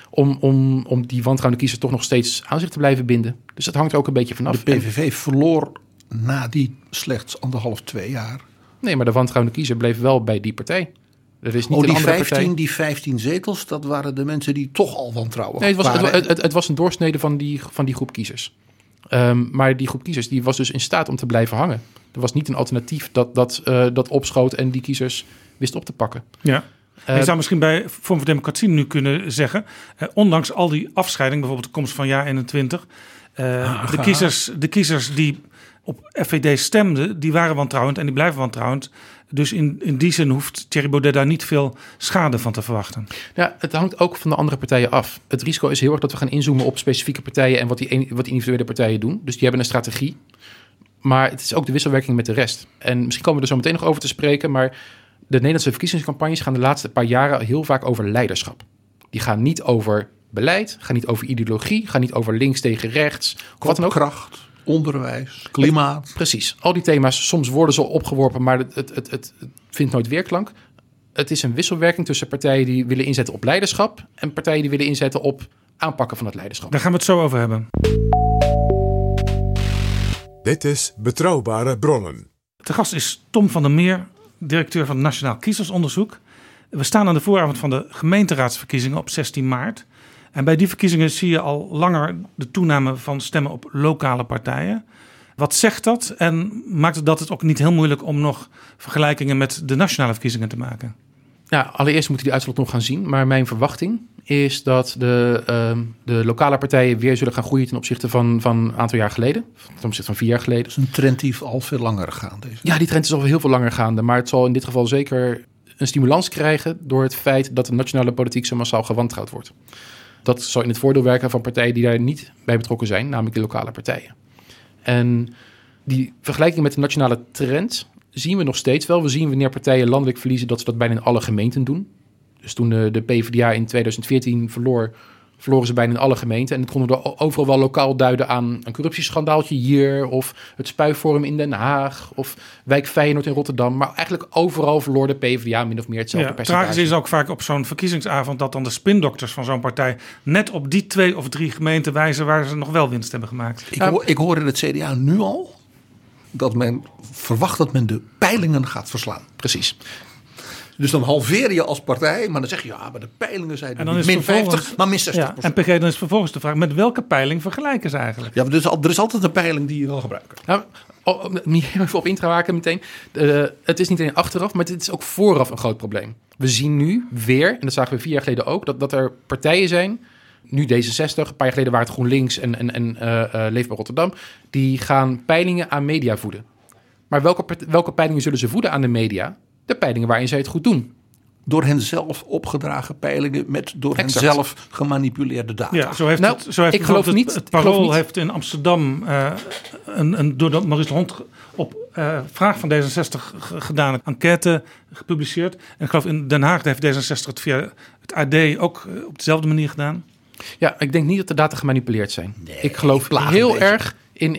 om die wantrouwende kiezer toch nog steeds aan zich te blijven binden. Dus dat hangt er ook een beetje vanaf. De PVV verloor na die slechts 1,5-2 jaar. Nee, maar de wantrouwende kiezer bleef wel bij die partij. Er is niet een andere partij. Die 15 zetels, dat waren de mensen die toch al wantrouwen het was een doorsnede van die groep kiezers. Maar die groep kiezers die was dus in staat om te blijven hangen. Er was niet een alternatief dat opschoot en die kiezers wist op te pakken. Ja. Je zou misschien bij Vorm voor Democratie nu kunnen zeggen, ondanks al die afscheiding, bijvoorbeeld de komst van jaar 21, de kiezers die op FVD stemden, die waren wantrouwend en die blijven wantrouwend. Dus in die zin hoeft Thierry Baudet daar niet veel schade van te verwachten. Ja, het hangt ook van de andere partijen af. Het risico is heel erg dat we gaan inzoomen op specifieke partijen en wat die individuele partijen doen. Dus die hebben een strategie. Maar het is ook de wisselwerking met de rest. En misschien komen we er zo meteen nog over te spreken, maar de Nederlandse verkiezingscampagnes gaan de laatste paar jaren heel vaak over leiderschap. Die gaan niet over beleid, gaan niet over ideologie, gaan niet over links tegen rechts. Wat dan ook. Kracht, onderwijs, klimaat. Precies. Al die thema's, soms worden ze opgeworpen, maar het vindt nooit weerklank. Het is een wisselwerking tussen partijen die willen inzetten op leiderschap en partijen die willen inzetten op aanpakken van het leiderschap. Daar gaan we het zo over hebben. Dit is Betrouwbare Bronnen. De gast is Tom van der Meer, directeur van het Nationaal Kiezersonderzoek. We staan aan de vooravond van de gemeenteraadsverkiezingen op 16 maart. En bij die verkiezingen zie je al langer de toename van stemmen op lokale partijen. Wat zegt dat en maakt het ook niet heel moeilijk om nog vergelijkingen met de nationale verkiezingen te maken? Ja, allereerst moeten die uitslag nog gaan zien. Maar mijn verwachting is dat de lokale partijen weer zullen gaan groeien ten opzichte van een aantal jaar geleden. Ten opzichte van 4 jaar geleden. Dat is een trend die al veel langer gaande is. Ja, die trend is al heel veel langer gaande. Maar het zal in dit geval zeker een stimulans krijgen door het feit dat de nationale politiek zo massaal gewantrouwd wordt. Dat zal in het voordeel werken van partijen die daar niet bij betrokken zijn, namelijk de lokale partijen. En die vergelijking met de nationale trend zien we nog steeds wel. We zien wanneer partijen landelijk verliezen dat ze dat bijna in alle gemeenten doen. Dus toen de PvdA in 2014 verloren ze bijna in alle gemeenten. En het konden we overal wel lokaal duiden aan een corruptieschandaaltje hier, of het Spuiforum in Den Haag, of Wijk Feyenoord in Rotterdam. Maar eigenlijk overal verloor de PvdA min of meer hetzelfde percentage. Tragisch is ook vaak op zo'n verkiezingsavond dat dan de spindokters van zo'n partij net op die 2 of 3 gemeenten wijzen waar ze nog wel winst hebben gemaakt. Ik hoor in het CDA nu al dat men verwacht dat men de peilingen gaat verslaan. Precies. Dus dan halveer je als partij, maar dan zeg je ja, maar de peilingen zijn en dan is min 50, maar min 60%. Ja, en PG, dan is vervolgens de vraag, met welke peiling vergelijken ze eigenlijk? Ja, maar er is altijd een peiling die je wil gebruiken. Nou, niet even op in te raken meteen. Het is niet alleen achteraf, maar het is ook vooraf een groot probleem. We zien nu weer, en dat zagen we 4 jaar geleden ook, dat er partijen zijn, nu D66, een paar jaar geleden waren het GroenLinks en Leefbaar Rotterdam, die gaan peilingen aan media voeden. Maar welke peilingen zullen ze voeden aan de media? De peilingen waarin zij het goed doen. Door hen zelf opgedragen peilingen met door hen zelf gemanipuleerde data. Ja, zo heeft ik geloof niet. Het Parool heeft in Amsterdam door Maurice de Hond op vraag van D66 gedaan een enquête gepubliceerd. En ik geloof in Den Haag heeft D66 het via het AD ook op dezelfde manier gedaan. Ja, ik denk niet dat de data gemanipuleerd zijn. Nee, ik geloof heel erg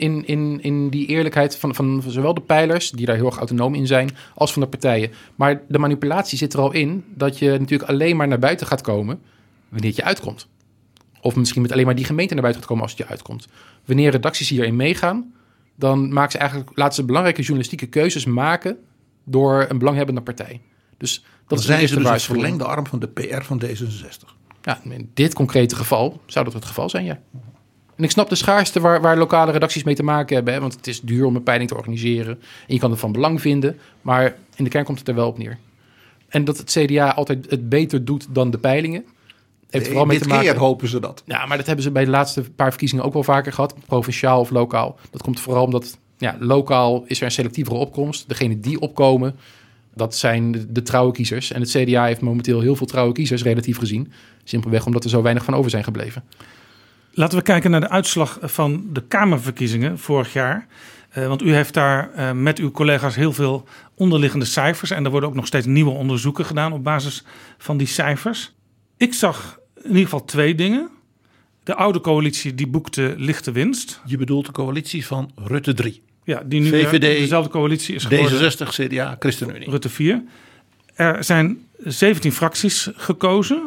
in die eerlijkheid van zowel de peilers, die daar heel erg autonoom in zijn, als van de partijen. Maar de manipulatie zit er al in dat je natuurlijk alleen maar naar buiten gaat komen wanneer het je uitkomt. Of misschien met alleen maar die gemeente naar buiten gaat komen als het je uitkomt. Wanneer redacties hierin meegaan, dan laten ze belangrijke journalistieke keuzes maken door een belanghebbende partij. Dus dat is zijn ze dus een verlengde arm van de PR van D66. Ja, in dit concrete geval zou dat het geval zijn, ja. En ik snap de schaarste waar lokale redacties mee te maken hebben. Hè, want het is duur om een peiling te organiseren. En je kan het van belang vinden. Maar in de kern komt het er wel op neer. En dat het CDA altijd het beter doet dan de peilingen. Heeft vooral mee te maken. Dit keer hopen ze dat. Ja, maar dat hebben ze bij de laatste paar verkiezingen ook wel vaker gehad. Provinciaal of lokaal. Dat komt vooral omdat lokaal is er een selectievere opkomst. Degenen die opkomen, dat zijn de trouwe kiezers. En het CDA heeft momenteel heel veel trouwe kiezers, relatief gezien. Simpelweg omdat er zo weinig van over zijn gebleven. Laten we kijken naar de uitslag van de Kamerverkiezingen vorig jaar. Want u heeft daar met uw collega's heel veel onderliggende cijfers. En er worden ook nog steeds nieuwe onderzoeken gedaan op basis van die cijfers. Ik zag in ieder geval 2 dingen. De oude coalitie die boekte lichte winst. Je bedoelt de coalitie van Rutte 3. Ja, die nu VVD, dezelfde coalitie is geworden. D66, CDA, ChristenUnie. Rutte 4. Er zijn 17 fracties gekozen.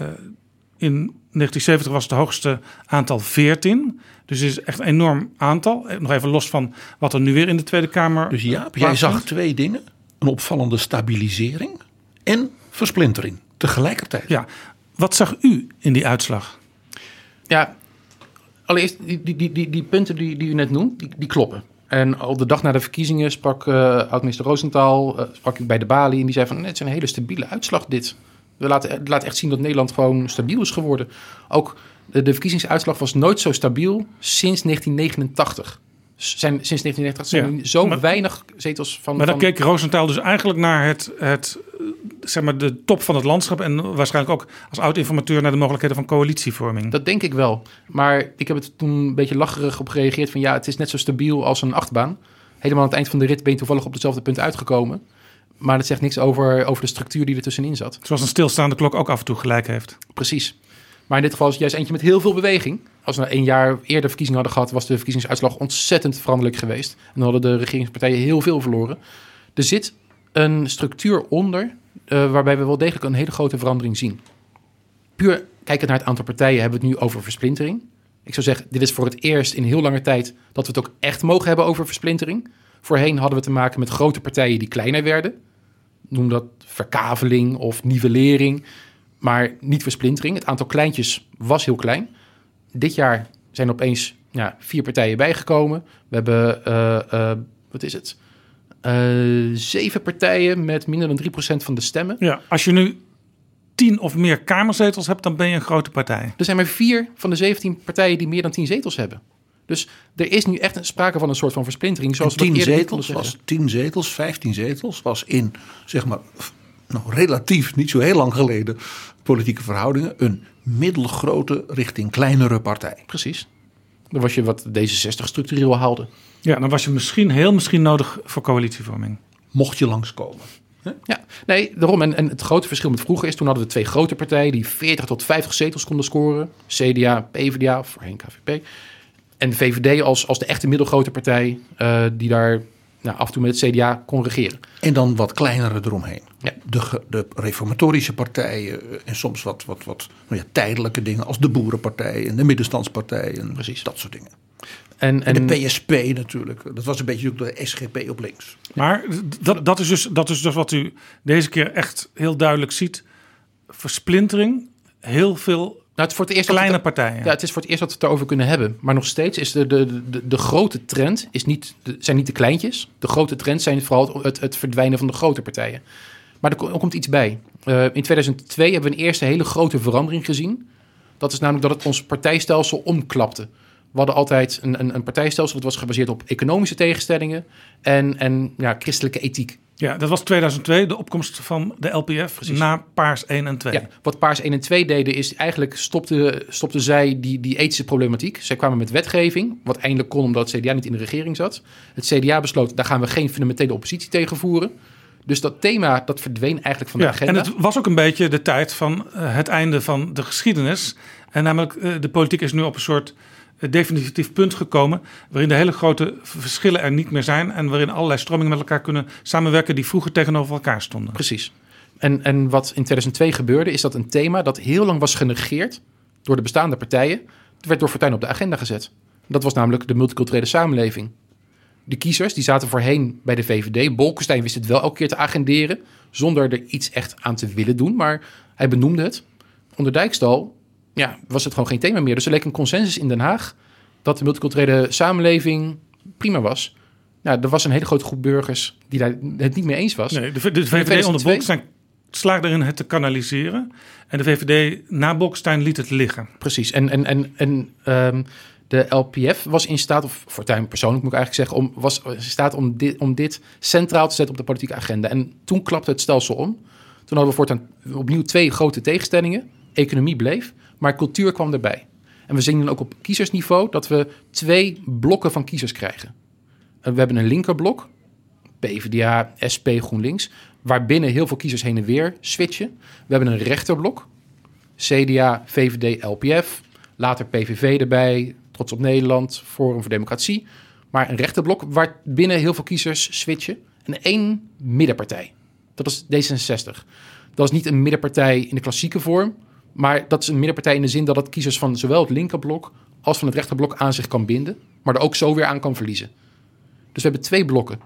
In 1970 was het hoogste aantal 14. Dus het is echt een enorm aantal. Nog even los van wat er nu weer in de Tweede Kamer. Dus Jaap, jij zag 2 dingen. Een opvallende stabilisering en versplintering tegelijkertijd. Ja, wat zag u in die uitslag? Ja, allereerst die punten die u net noemt, die kloppen. En al de dag na de verkiezingen sprak oud-minister Rosenthal sprak ik bij de balie en die zei van het is een hele stabiele uitslag dit. Het laat echt zien dat Nederland gewoon stabiel is geworden. Ook de verkiezingsuitslag was nooit zo stabiel sinds 1989. Sinds 1989 zijn zo weinig zetels van... Maar dan keek Rosenthal dus eigenlijk naar zeg maar de top van het landschap... en waarschijnlijk ook als oud-informateur naar de mogelijkheden van coalitievorming. Dat denk ik wel. Maar ik heb het toen een beetje lacherig op gereageerd van... het is net zo stabiel als een achtbaan. Helemaal aan het eind van de rit ben je toevallig op hetzelfde punt uitgekomen. Maar dat zegt niks over de structuur die er tussenin zat. Zoals een stilstaande klok ook af en toe gelijk heeft. Precies. Maar in dit geval is het juist eentje met heel veel beweging. Als we 1 jaar eerder verkiezingen hadden gehad... was de verkiezingsuitslag ontzettend veranderlijk geweest. En dan hadden de regeringspartijen heel veel verloren. Er zit een structuur onder... waarbij we wel degelijk een hele grote verandering zien. Puur kijkend naar het aantal partijen... hebben we het nu over versplintering. Ik zou zeggen, dit is voor het eerst in heel lange tijd... dat we het ook echt mogen hebben over versplintering. Voorheen hadden we te maken met grote partijen die kleiner werden. Noem dat verkaveling of nivellering... maar niet versplintering. Het aantal kleintjes was heel klein. Dit jaar zijn er opeens 4 partijen bijgekomen. We hebben, 7 partijen met minder dan 3% van de stemmen. Ja, als je nu 10 of meer kamerzetels hebt, dan ben je een grote partij. Er zijn maar 4 van de 17 partijen die meer dan 10 zetels hebben. Dus er is nu echt sprake van een soort van versplintering. Zoals 10 zetels, 15 zetels was in, zeg maar... relatief niet zo heel lang geleden politieke verhoudingen... een middelgrote richting kleinere partij. Precies. Dan was je wat D66 structureel haalde. Ja, dan was je misschien nodig voor coalitievorming. Mocht je langskomen. Ja, nee, daarom. En het grote verschil met vroeger is... toen hadden we 2 grote partijen... die 40 tot 50 zetels konden scoren. CDA, PvdA, voorheen KVP. En de VVD als de echte middelgrote partij... die daar... af en toe met het CDA kon regeren. En dan wat kleinere eromheen. Ja. De reformatorische partijen en soms wat tijdelijke dingen... als de Boerenpartij en de Middenstandspartij en precies. Dat soort dingen. En de PSP natuurlijk. Dat was een beetje de SGP op links. Maar dat is dus wat u deze keer echt heel duidelijk ziet. Versplintering, heel veel... het is voor het eerst kleine partijen. Ja, het is voor het eerst dat we het erover kunnen hebben. Maar nog steeds is de grote trend zijn niet de kleintjes. De grote trend zijn vooral het verdwijnen van de grote partijen. Maar er komt iets bij. In 2002 hebben we een eerste hele grote verandering gezien. Dat is namelijk dat het ons partijstelsel omklapte. We hadden altijd een partijstelsel dat was gebaseerd op economische tegenstellingen en christelijke ethiek. Ja, dat was 2002, de opkomst van de LPF. Precies. Na Paars 1 en 2. Ja, wat Paars 1 en 2 deden is eigenlijk stopte zij die ethische problematiek. Zij kwamen met wetgeving, wat eindelijk kon omdat het CDA niet in de regering zat. Het CDA besloot, daar gaan we geen fundamentele oppositie tegen voeren. Dus dat thema, dat verdween eigenlijk van de agenda. En het was ook een beetje de tijd van het einde van de geschiedenis. En namelijk, de politiek is nu op een soort definitief punt gekomen... waarin de hele grote verschillen er niet meer zijn... en waarin allerlei stromingen met elkaar kunnen samenwerken... die vroeger tegenover elkaar stonden. Precies. En wat in 2002 gebeurde... is dat een thema dat heel lang was genegeerd... door de bestaande partijen... werd door Fortuyn op de agenda gezet. Dat was namelijk de multiculturele samenleving. De kiezers die zaten voorheen bij de VVD. Bolkestein wist het wel elke keer te agenderen... zonder er iets echt aan te willen doen. Maar hij benoemde het. Onder Dijkstal was het gewoon geen thema meer. Dus er leek een consensus in Den Haag... dat de multiculturele samenleving prima was. Er was een hele grote groep burgers... die daar het niet mee eens was. Nee, de VVD onder Bolkestein slaagde erin het te kanaliseren... en de VVD na Bolkestein liet het liggen. Precies. En de LPF was in staat... of Fortuyn persoonlijk moet ik eigenlijk zeggen... was in staat om dit centraal te zetten op de politieke agenda. En toen klapte het stelsel om. Toen hadden we voortaan opnieuw 2 grote tegenstellingen. Economie bleef, maar cultuur kwam erbij. En we zien dan ook op kiezersniveau dat we 2 blokken van kiezers krijgen. We hebben een linkerblok, PvdA, SP, GroenLinks... waarbinnen heel veel kiezers heen en weer switchen. We hebben een rechterblok, CDA, VVD, LPF... later PVV erbij, Trots op Nederland, Forum voor Democratie... maar een rechterblok waarbinnen heel veel kiezers switchen... en 1 middenpartij, dat is D66. Dat is niet een middenpartij in de klassieke vorm... maar dat is een middenpartij in de zin dat het kiezers van zowel het linkerblok... als van het rechterblok aan zich kan binden... maar er ook zo weer aan kan verliezen. Dus we hebben 2 blokken.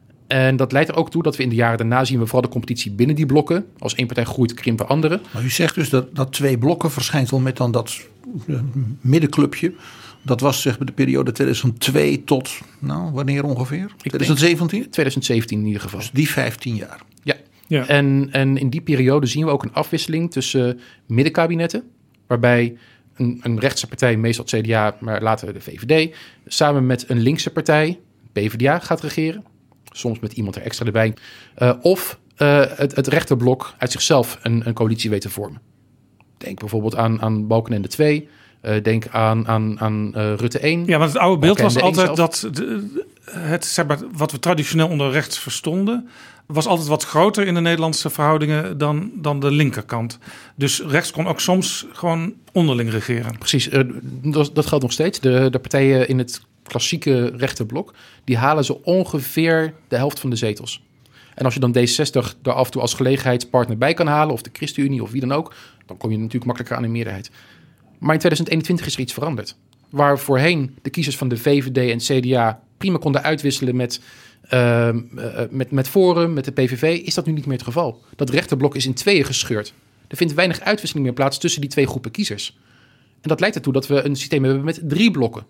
En dat leidt er ook toe dat we in de jaren daarna zien... we vooral de competitie binnen die blokken. Als 1 partij groeit, krimpen anderen. Maar u zegt dus dat 2 blokken verschijnt wel met dan dat middenclubje... Dat was zeg maar de periode 2002 tot, wanneer ongeveer? 2017? 2017 in ieder geval. Dus die 15 jaar. Ja, Ja. En in die periode zien we ook een afwisseling tussen middenkabinetten, waarbij een rechtse partij, meestal het CDA, maar later de VVD, samen met een linkse partij, PvdA, gaat regeren. Soms met iemand er extra erbij. Of het rechterblok uit zichzelf een coalitie weet te vormen. Denk bijvoorbeeld aan Balkenende 2. Denk aan Rutte 1. Ja, want het oude beeld was Balkenende altijd 1 dat zeg maar, wat we traditioneel onder rechts verstonden, was altijd wat groter in de Nederlandse verhoudingen dan de linkerkant. Dus rechts kon ook soms gewoon onderling regeren. Precies, dat geldt nog steeds. De partijen in het klassieke rechterblok, die halen zo ongeveer de helft van de zetels. En als je dan D66 er af en toe als gelegenheidspartner bij kan halen, of de ChristenUnie of wie dan ook, dan kom je natuurlijk makkelijker aan een meerderheid. Maar in 2021 is er iets veranderd. Waar voorheen de kiezers van de VVD en CDA prima konden uitwisselen met Forum, met de PVV, is dat nu niet meer het geval. Dat rechterblok is in tweeën gescheurd. Er vindt weinig uitwisseling meer plaats tussen die twee groepen kiezers. En dat leidt ertoe dat we een systeem hebben met 3 blokken.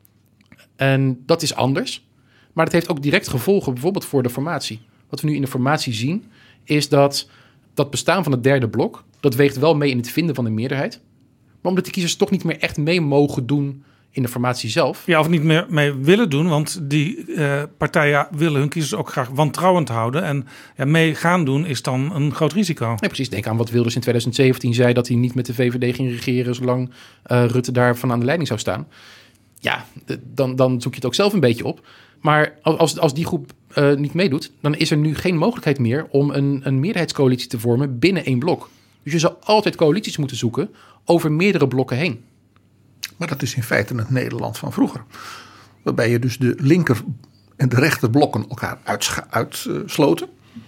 En dat is anders. Maar dat heeft ook direct gevolgen bijvoorbeeld voor de formatie. Wat we nu in de formatie zien, is dat bestaan van het derde blok, dat weegt wel mee in het vinden van de meerderheid. Maar omdat die kiezers toch niet meer echt mee mogen doen in de formatie zelf. Ja, of niet meer mee willen doen, want die partijen willen hun kiezers ook graag wantrouwend houden. En mee gaan doen is dan een groot risico. Nee, precies. Denk aan wat Wilders in 2017 zei, dat hij niet met de VVD ging regeren zolang Rutte daarvan aan de leiding zou staan. Ja, dan zoek je het ook zelf een beetje op. Maar als die groep niet meedoet, dan is er nu geen mogelijkheid meer om een meerderheidscoalitie te vormen binnen 1 blok. Dus je zal altijd coalities moeten zoeken over meerdere blokken heen. Maar dat is in feite het Nederland van vroeger. Waarbij je dus de linker en de rechter blokken elkaar uitsloten.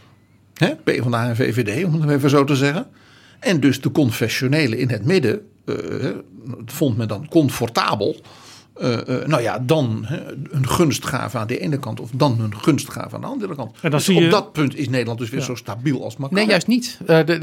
PvdA en VVD, om het even zo te zeggen. En dus de confessionele in het midden vond men dan comfortabel. Dan een gunst gaven aan de ene kant of dan een gunst gaven aan de andere kant. En dan dus op dat punt is Nederland dus weer zo stabiel als maar kan. Nee, juist niet.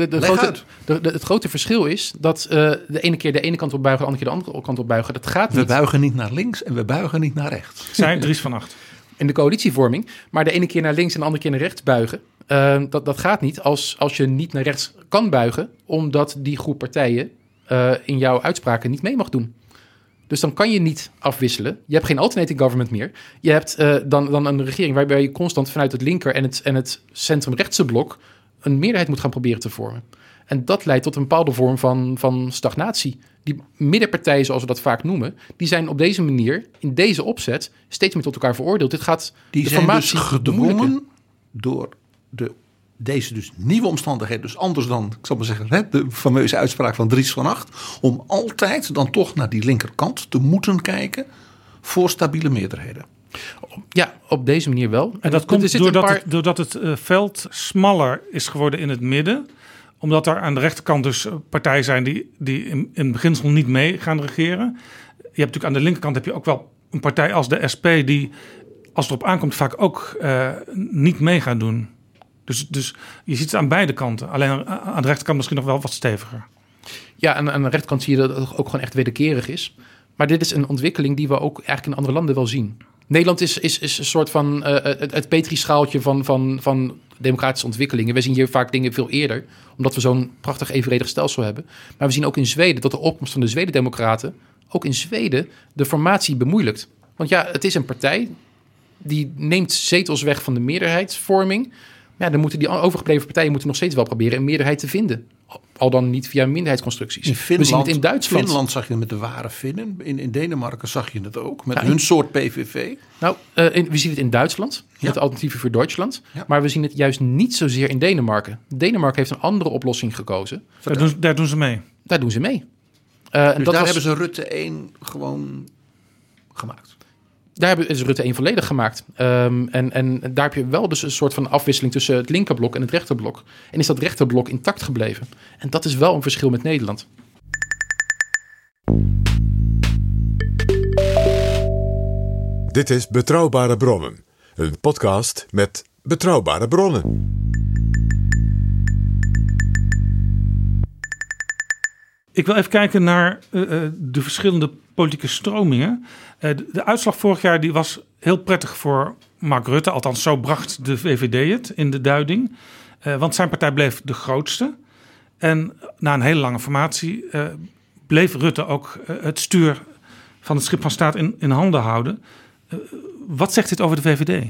Het grote verschil is dat de ene keer de ene kant op buigen, de andere keer de andere kant op buigen. Dat gaat niet. We buigen niet naar links en we buigen niet naar rechts. Zijn Dries van Acht. In de coalitievorming, maar de ene keer naar links en de andere keer naar rechts buigen. Dat gaat niet als je niet naar rechts kan buigen, omdat die groep partijen in jouw uitspraken niet mee mag doen. Dus dan kan je niet afwisselen. Je hebt geen alternating government meer. Je hebt dan een regering waarbij je constant vanuit het linker en het centrum-rechtse blok een meerderheid moet gaan proberen te vormen. En dat leidt tot een bepaalde vorm van stagnatie. Die middenpartijen, zoals we dat vaak noemen, die zijn op deze manier, in deze opzet, steeds meer tot elkaar veroordeeld. Dit gaat die de zijn formatie dus gedwongen door deze dus nieuwe omstandigheden, dus anders dan, ik zal maar zeggen, de fameuze uitspraak van Dries van Acht, om altijd dan toch naar die linkerkant te moeten kijken voor stabiele meerderheden. Ja, op deze manier wel. En dat komt doordat het veld smaller is geworden in het midden. Omdat er aan de rechterkant dus partijen zijn die in beginsel niet mee gaan regeren. Je hebt natuurlijk aan de linkerkant heb je ook wel een partij als de SP die, als het erop aankomt, vaak ook niet mee gaan doen. Dus je ziet het aan beide kanten. Alleen aan de rechterkant misschien nog wel wat steviger. Ja, en aan de rechterkant zie je dat het ook gewoon echt wederkerig is. Maar dit is een ontwikkeling die we ook eigenlijk in andere landen wel zien. Nederland is een soort van het petrischaaltje van democratische ontwikkelingen. We zien hier vaak dingen veel eerder, omdat we zo'n prachtig evenredig stelsel hebben. Maar we zien ook in Zweden dat de opkomst van de Zweden-democraten ook in Zweden de formatie bemoeilijkt. Want ja, het is een partij die neemt zetels weg van de meerderheidsvorming. Ja, dan moeten die overgebleven partijen nog steeds wel proberen een meerderheid te vinden. Al dan niet via minderheidsconstructies. We zien het in Duitsland. Finland zag je het met de ware Finnen. In Denemarken zag je het ook. Met hun soort PVV. Nou, we zien het in Duitsland. Met de Alternatieven voor Duitsland. Ja. Maar we zien het juist niet zozeer in Denemarken. Denemarken heeft een andere oplossing gekozen. Daar doen ze mee. Daar doen ze mee. Dus daar hebben ze Rutte 1 gewoon gemaakt. Daar is Rutte 1 volledig gemaakt. En daar heb je wel dus een soort van afwisseling tussen het linkerblok en het rechterblok. En is dat rechterblok intact gebleven. En dat is wel een verschil met Nederland. Dit is Betrouwbare Bronnen. Een podcast met betrouwbare bronnen. Ik wil even kijken naar de verschillende politieke stromingen. De uitslag vorig jaar die was heel prettig voor Mark Rutte. Althans, zo bracht de VVD het in de duiding. Want zijn partij bleef de grootste. En na een hele lange formatie bleef Rutte ook het stuur van het schip van staat in handen houden. Wat zegt dit over de VVD?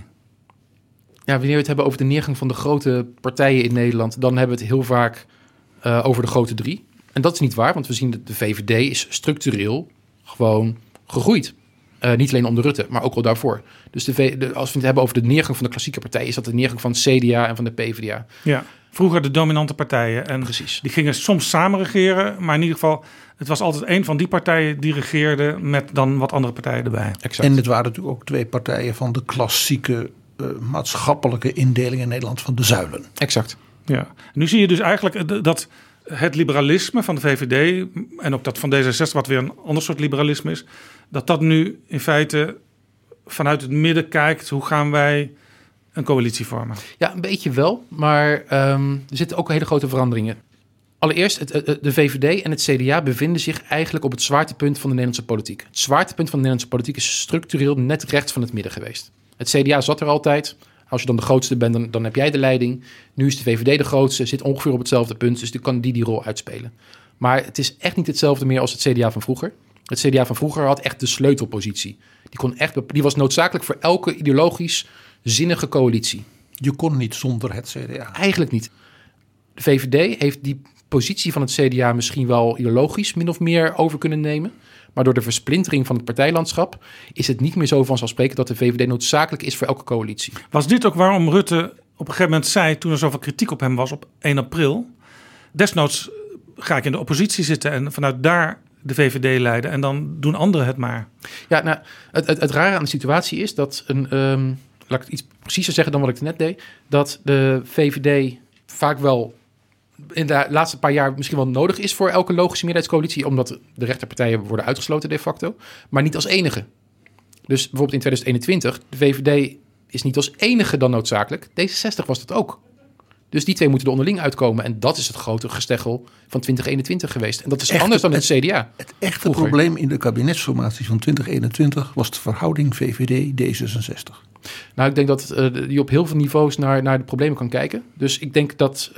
Ja, wanneer we het hebben over de neergang van de grote partijen in Nederland, dan hebben we het heel vaak over de grote drie. En dat is niet waar, want we zien dat de VVD is structureel gewoon gegroeid. Niet alleen onder Rutte, maar ook al daarvoor. Dus als we het hebben over de neergang van de klassieke partijen, is dat de neergang van het CDA en van de PvdA. Ja, vroeger de dominante partijen. En precies. Die gingen soms samen regeren, maar in ieder geval, het was altijd een van die partijen die regeerde met dan wat andere partijen erbij. Exact. En het waren natuurlijk ook twee partijen van de klassieke maatschappelijke indeling in Nederland van de zuilen. Exact. Ja. Nu zie je dus eigenlijk dat het liberalisme van de VVD en ook dat van D66, wat weer een ander soort liberalisme is, dat nu in feite vanuit het midden kijkt, hoe gaan wij een coalitie vormen? Ja, een beetje wel, maar er zitten ook hele grote veranderingen. Allereerst, de VVD en het CDA bevinden zich eigenlijk op het zwaartepunt van de Nederlandse politiek. Het zwaartepunt van de Nederlandse politiek is structureel net rechts van het midden geweest. Het CDA zat er altijd. Als je dan de grootste bent, dan heb jij de leiding. Nu is de VVD de grootste, zit ongeveer op hetzelfde punt. Dus die kan die rol uitspelen. Maar het is echt niet hetzelfde meer als het CDA van vroeger. Het CDA van vroeger had echt de sleutelpositie. Die was noodzakelijk voor elke ideologisch zinnige coalitie. Je kon niet zonder het CDA. Eigenlijk niet. De VVD heeft die positie van het CDA misschien wel ideologisch min of meer over kunnen nemen. Maar door de versplintering van het partijlandschap is het niet meer zo vanzelfsprekend dat de VVD noodzakelijk is voor elke coalitie. Was dit ook waarom Rutte op een gegeven moment zei, toen er zoveel kritiek op hem was op 1 april... desnoods ga ik in de oppositie zitten en vanuit daar de VVD leiden en dan doen anderen het maar. Ja, nou, het rare aan de situatie is dat laat ik het iets preciezer zeggen dan wat ik net deed, dat de VVD vaak wel in de laatste paar jaar misschien wel nodig is voor elke logische meerderheidscoalitie, omdat de rechterpartijen worden uitgesloten de facto, maar niet als enige. Dus bijvoorbeeld in 2021, de VVD is niet als enige dan noodzakelijk. D66 was dat ook. Dus die twee moeten er onderling uitkomen. En dat is het grote gesteggel van 2021 geweest. En dat is anders dan het CDA. Het echte probleem in de kabinetsformatie van 2021 was de verhouding VVD-D66. Nou, ik denk dat je op heel veel niveaus naar de problemen kan kijken. Dus ik denk dat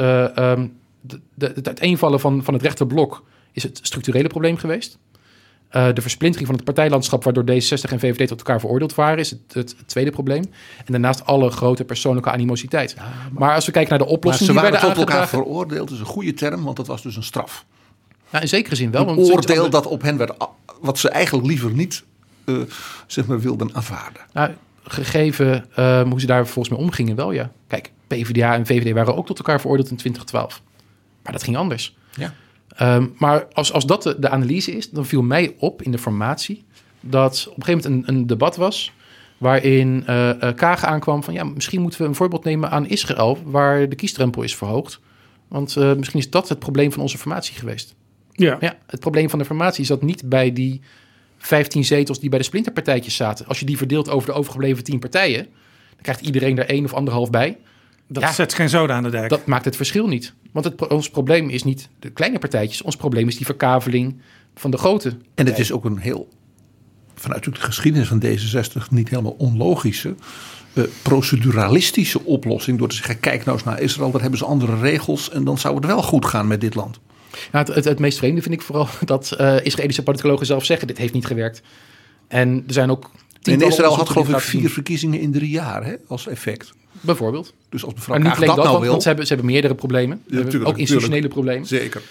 het uiteenvallen van het rechterblok is het structurele probleem geweest. De versplintering van het partijlandschap, waardoor D66 en VVD tot elkaar veroordeeld waren, is het tweede probleem. En daarnaast alle grote persoonlijke animositeit. Ja, maar als we kijken naar de oplossing die werden aangedragen, tot elkaar veroordeeld, is een goede term, want dat was dus een straf. Nou, in zekere zin wel. Een oordeel dat op hen werd, wat ze eigenlijk liever niet wilden aanvaarden. Nou, gegeven hoe ze daar volgens mij omgingen wel, ja. Kijk, PvdA en VVD waren ook tot elkaar veroordeeld in 2012. Maar dat ging anders. Ja. Maar als dat de analyse is, dan viel mij op in de formatie dat op een gegeven moment een debat was waarin Kaag aankwam van ja, misschien moeten we een voorbeeld nemen aan Israël, waar de kiesdrempel is verhoogd. Want misschien is dat het probleem van onze formatie geweest. Ja. Ja, het probleem van de formatie zat niet bij die 15 zetels die bij de splinterpartijtjes zaten. Als je die verdeelt over de overgebleven 10 partijen, dan krijgt iedereen er 1 of 1,5 bij. Dat zet geen zoden aan de dijk. Dat maakt het verschil niet. Want ons probleem is niet de kleine partijtjes. Ons probleem is die verkaveling van de grote partijen. En het is ook een heel, vanuit de geschiedenis van D66, niet helemaal onlogische, proceduralistische oplossing. Door te zeggen, kijk nou eens naar Israël, daar hebben ze andere regels en dan zou het wel goed gaan met dit land. Nou, het meest vreemde vind ik vooral dat Israëlische politicologen zelf zeggen, dit heeft niet gewerkt. En er zijn ook in Israël had geloof ik 4 verkiezingen in 3 jaar, hè, als effect. Bijvoorbeeld. Dus als mevrouw Kaag dat nou wil. Want ze hebben meerdere problemen. Ja, ook institutionele problemen. Zeker.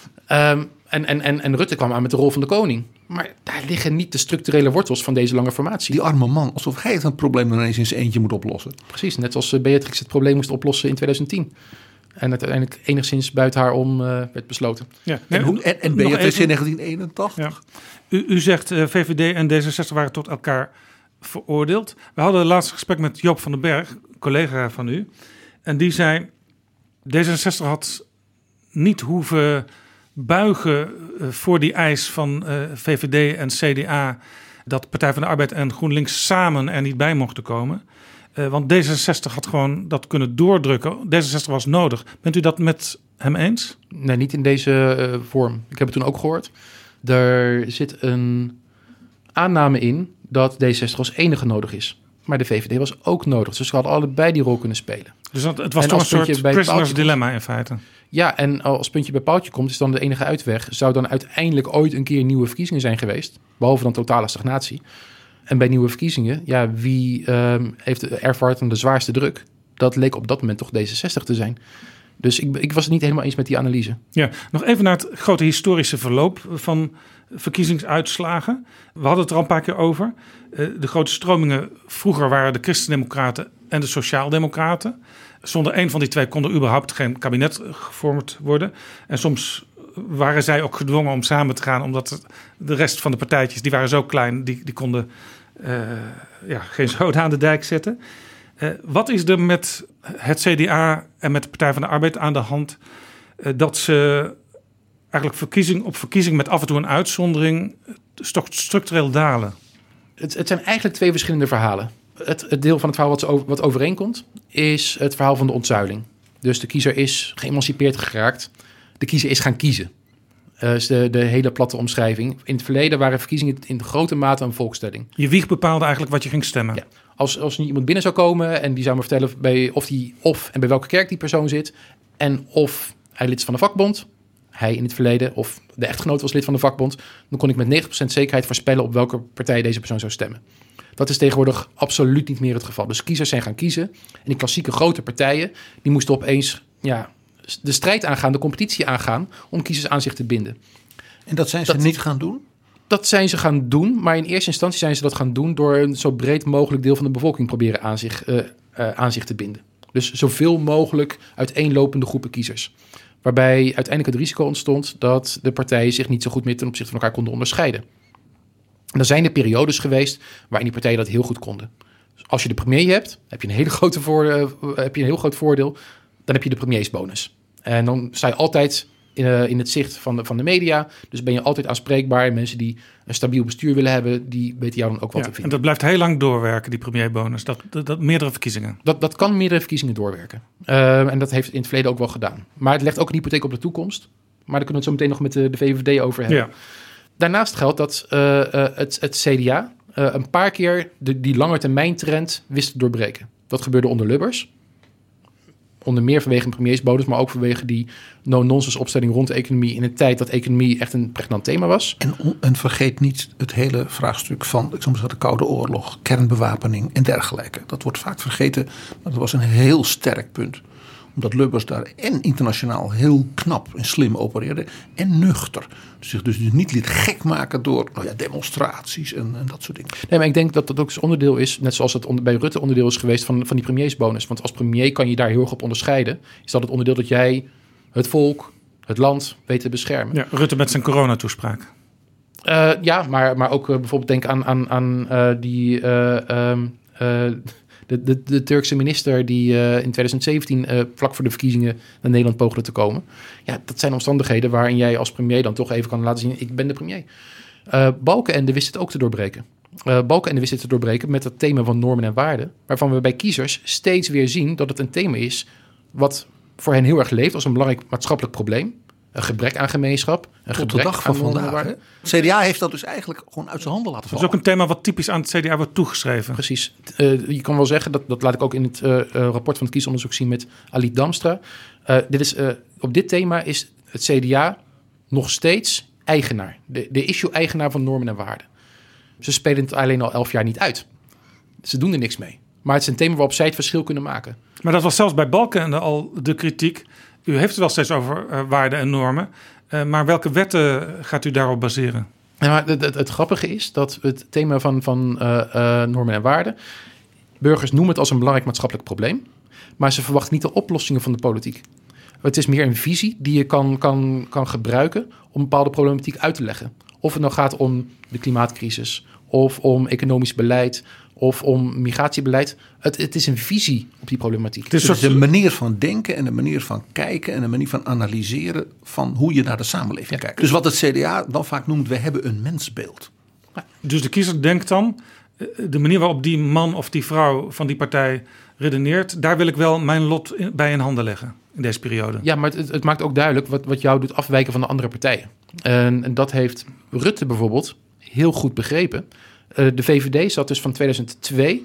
En Rutte kwam aan met de rol van de koning. Maar daar liggen niet de structurele wortels van deze lange formatie. Die arme man, alsof hij het probleem dan ineens in zijn eentje moet oplossen. Precies, net zoals Beatrix het probleem moest oplossen in 2010. En uiteindelijk enigszins buiten haar om werd besloten. Ja. En Beatrix in 1981. Ja. U zegt VVD en D66 waren tot elkaar veroordeeld. We hadden het laatste gesprek met Joop van den Berg, collega van u. En die zei, D66 had niet hoeven buigen voor die eis van VVD en CDA, dat Partij van de Arbeid en GroenLinks samen er niet bij mochten komen. Want D66 had gewoon dat kunnen doordrukken. D66 was nodig. Bent u dat met hem eens? Nee, niet in deze vorm. Ik heb het toen ook gehoord. Er zit een aanname in dat D66 als enige nodig is. Maar de VVD was ook nodig. Dus ze hadden allebei die rol kunnen spelen. Dus het was toch een soort prisoners dilemma in feite. Ja, en als puntje bij paaltje komt, is dan de enige uitweg. Zou dan uiteindelijk ooit een keer nieuwe verkiezingen zijn geweest? Behalve dan totale stagnatie. En bij nieuwe verkiezingen, ja, wie ervaart dan de zwaarste druk? Dat leek op dat moment toch D66 te zijn. Dus ik was het niet helemaal eens met die analyse. Ja, nog even naar het grote historische verloop van verkiezingsuitslagen. We hadden het er al een paar keer over. De grote stromingen vroeger waren de Christendemocraten en de Sociaaldemocraten. Zonder één van die twee kon er überhaupt geen kabinet gevormd worden. En soms waren zij ook gedwongen om samen te gaan, omdat de rest van de partijtjes, die waren zo klein, die konden geen zoden aan de dijk zetten. Wat is er met het CDA en met de Partij van de Arbeid aan de hand dat ze eigenlijk verkiezing op verkiezing met af en toe een uitzondering structureel dalen? Het zijn eigenlijk twee verschillende verhalen. Het deel van het verhaal wat overeenkomt is het verhaal van de ontzuiling. Dus de kiezer is geëmancipeerd geraakt. De kiezer is gaan kiezen. Is de hele platte omschrijving. In het verleden waren verkiezingen in grote mate een volkstelling. Je wieg bepaalde eigenlijk wat je ging stemmen. Ja. Als nu iemand binnen zou komen en die zou me vertellen of en bij welke kerk die persoon zit en of hij lid is van de vakbond, hij in het verleden of de echtgenoot was lid van de vakbond, dan kon ik met 90% zekerheid voorspellen op welke partij deze persoon zou stemmen. Dat is tegenwoordig absoluut niet meer het geval. Dus kiezers zijn gaan kiezen en die klassieke grote partijen die moesten opeens de strijd aangaan, de competitie aangaan om kiezers aan zich te binden. En dat zijn ze niet gaan doen? Dat zijn ze gaan doen, maar in eerste instantie zijn ze dat gaan doen door een zo breed mogelijk deel van de bevolking proberen aan zich te binden. Dus zoveel mogelijk uiteenlopende groepen kiezers. Waarbij uiteindelijk het risico ontstond dat de partijen zich niet zo goed meer ten opzichte van elkaar konden onderscheiden. En er zijn er periodes geweest waarin die partijen dat heel goed konden. Dus als je de premier hebt, heb je een heel groot voordeel. Dan heb je de premiersbonus. En dan sta je altijd in het zicht van de media. Dus ben je altijd aanspreekbaar. En mensen die een stabiel bestuur willen hebben, die weten jou dan ook wat te vinden. En dat blijft heel lang doorwerken, die premierbonus. Dat meerdere verkiezingen. Dat kan meerdere verkiezingen doorwerken. En dat heeft in het verleden ook wel gedaan. Maar het legt ook een hypotheek op de toekomst. Maar daar kunnen we het zo meteen nog met de VVD over hebben. Ja. Daarnaast geldt dat het CDA een paar keer die langetermijntrend wist te doorbreken. Dat gebeurde onder Lubbers. Onder meer vanwege een premiersbonus, maar ook vanwege die no-nonsense opstelling rond de economie in een tijd dat economie echt een pregnant thema was. En vergeet niet het hele vraagstuk van de Koude Oorlog, kernbewapening en dergelijke. Dat wordt vaak vergeten, maar dat was een heel sterk punt. Omdat Lubbers daar en internationaal heel knap en slim opereerde en nuchter. Zich dus niet liet gek maken door demonstraties en dat soort dingen. Nee, maar ik denk dat dat ook onderdeel is, net zoals het bij Rutte onderdeel is geweest van die premiersbonus. Want als premier kan je daar heel erg op onderscheiden. Is dat het onderdeel dat jij het volk, het land weet te beschermen. Ja, Rutte met zijn coronatoespraak. Maar ook bijvoorbeeld denk aan de Turkse minister die in 2017 vlak voor de verkiezingen naar Nederland poogde te komen. Ja, dat zijn omstandigheden waarin jij als premier dan toch even kan laten zien, ik ben de premier. Balkenende wist het ook te doorbreken. Balkenende wist het te doorbreken met het thema van normen en waarden, waarvan we bij kiezers steeds weer zien dat het een thema is wat voor hen heel erg leeft als een belangrijk maatschappelijk probleem. Een gebrek aan gemeenschap. Tot de dag van vandaag. Het CDA heeft dat dus eigenlijk gewoon uit zijn handen laten vallen. Dat is ook een thema wat typisch aan het CDA wordt toegeschreven. Precies. Je kan wel zeggen, dat laat ik ook in het rapport van het kiesonderzoek zien met Alit Damstra. Op dit thema is het CDA nog steeds eigenaar. De issue-eigenaar van normen en waarden. Ze spelen het alleen al 11 jaar niet uit. Ze doen er niks mee. Maar het is een thema waarop zij het verschil kunnen maken. Maar dat was zelfs bij Balkenende al de kritiek. U heeft het wel steeds over waarden en normen. Maar welke wetten gaat u daarop baseren? Ja, maar het grappige is dat het thema van normen en waarden, burgers noemen het als een belangrijk maatschappelijk probleem. Maar ze verwachten niet de oplossingen van de politiek. Het is meer een visie die je kan gebruiken om een bepaalde problematiek uit te leggen. Of het nou gaat om de klimaatcrisis, of om economisch beleid, of om migratiebeleid. Het is een visie op die problematiek. Het is een manier van denken en een manier van kijken en een manier van analyseren van hoe je naar de samenleving kijkt. Dus wat het CDA dan vaak noemt, we hebben een mensbeeld. Dus de kiezer denkt dan, de manier waarop die man of die vrouw van die partij redeneert, daar wil ik wel mijn lot bij in handen leggen in deze periode. Ja, maar het maakt ook duidelijk wat jou doet afwijken van de andere partijen. En dat heeft Rutte bijvoorbeeld heel goed begrepen. De VVD zat dus van 2002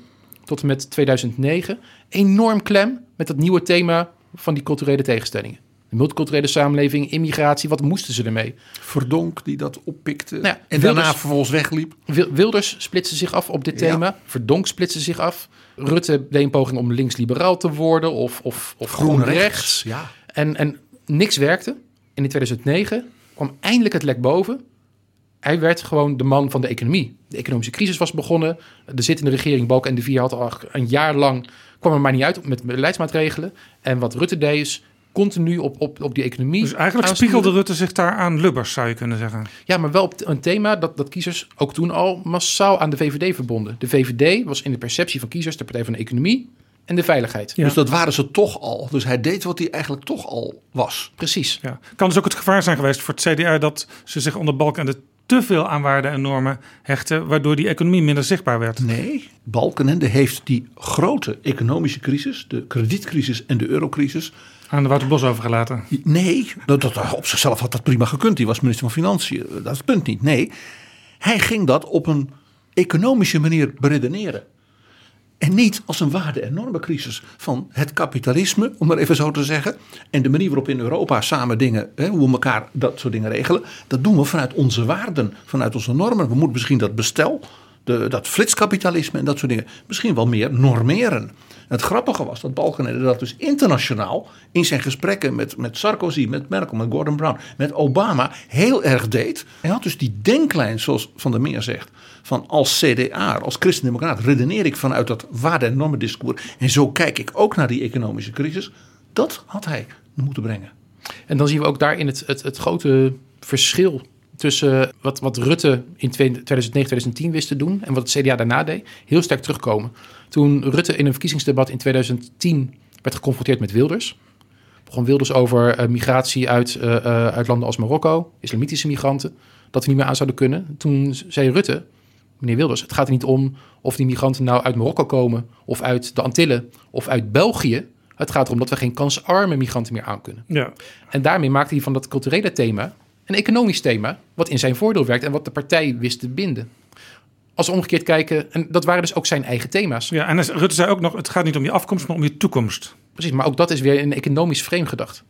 tot en met 2009 enorm klem met dat nieuwe thema van die culturele tegenstellingen. De multiculturele samenleving, immigratie, wat moesten ze ermee? Verdonk die dat oppikte Nou ja, en daarna vervolgens wegliep. Wilders splitste zich af op dit thema. Ja. Verdonk splitste zich af. Rutte deed een poging om links-liberaal te worden of groen-rechts. Ja. En niks werkte. En in 2009 kwam eindelijk het lek boven. Hij werd gewoon de man van de economie. De economische crisis was begonnen. De zittende regering Balkenende 4 had al een jaar lang... kwam er maar niet uit met beleidsmaatregelen. En wat Rutte deed is continu op die economie. Dus eigenlijk aansturen. spiegelde Rutte zich daar aan Lubbers, zou je kunnen zeggen. Ja, maar wel op een thema dat kiezers ook toen al massaal aan de VVD verbonden. De VVD was in de perceptie van kiezers de partij van de economie en de veiligheid. Ja. Dus dat waren ze toch al. Dus hij deed wat hij eigenlijk toch al was. Precies. Ja. Kan dus ook het gevaar zijn geweest voor het CDA dat ze zich onder Balkenende te veel aan waarden en normen hechten, waardoor die economie minder zichtbaar werd. Nee, Balkenende heeft die grote economische crisis, de kredietcrisis en de eurocrisis... Aan de Wouter Bos overgelaten. Nee, dat op zichzelf had dat prima gekund. Die was minister van Financiën. Dat is het punt niet. Nee, hij ging dat op een economische manier beredeneren. En niet als een waarde- en normencrisis van het kapitalisme, om maar even zo te zeggen. En de manier waarop in Europa samen dingen, hoe we elkaar dat soort dingen regelen. Dat doen we vanuit onze waarden, vanuit onze normen. We moeten misschien dat bestel, dat flitskapitalisme en dat soort dingen misschien wel meer normeren. Het grappige was dat Balkenende dat dus internationaal in zijn gesprekken met Sarkozy, met Merkel, met Gordon Brown, met Obama heel erg deed. Hij had dus die denklijn, zoals Van der Meer zegt, van als CDA, als christendemocraat redeneer ik vanuit dat waarde- en normendiscours. En zo kijk ik ook naar die economische crisis. Dat had hij moeten brengen. En dan zien we ook daarin het grote verschil tussen wat Rutte in 2009, 2010 wist te doen en wat het CDA daarna deed, heel sterk terugkomen. Toen Rutte in een verkiezingsdebat in 2010 werd geconfronteerd met Wilders, begon Wilders over migratie uit landen als Marokko, islamitische migranten, dat we niet meer aan zouden kunnen. Toen zei Rutte, meneer Wilders, het gaat er niet om of die migranten nou uit Marokko komen of uit de Antillen of uit België. Het gaat erom dat we geen kansarme migranten meer aan kunnen. Ja. En daarmee maakte hij van dat culturele thema een economisch thema, wat in zijn voordeel werkt en wat de partij wist te binden. Als we omgekeerd kijken, en dat waren dus ook zijn eigen thema's. Ja, en Rutte zei ook nog, het gaat niet om je afkomst, maar om je toekomst. Precies, maar ook dat is weer een economisch frame gedacht.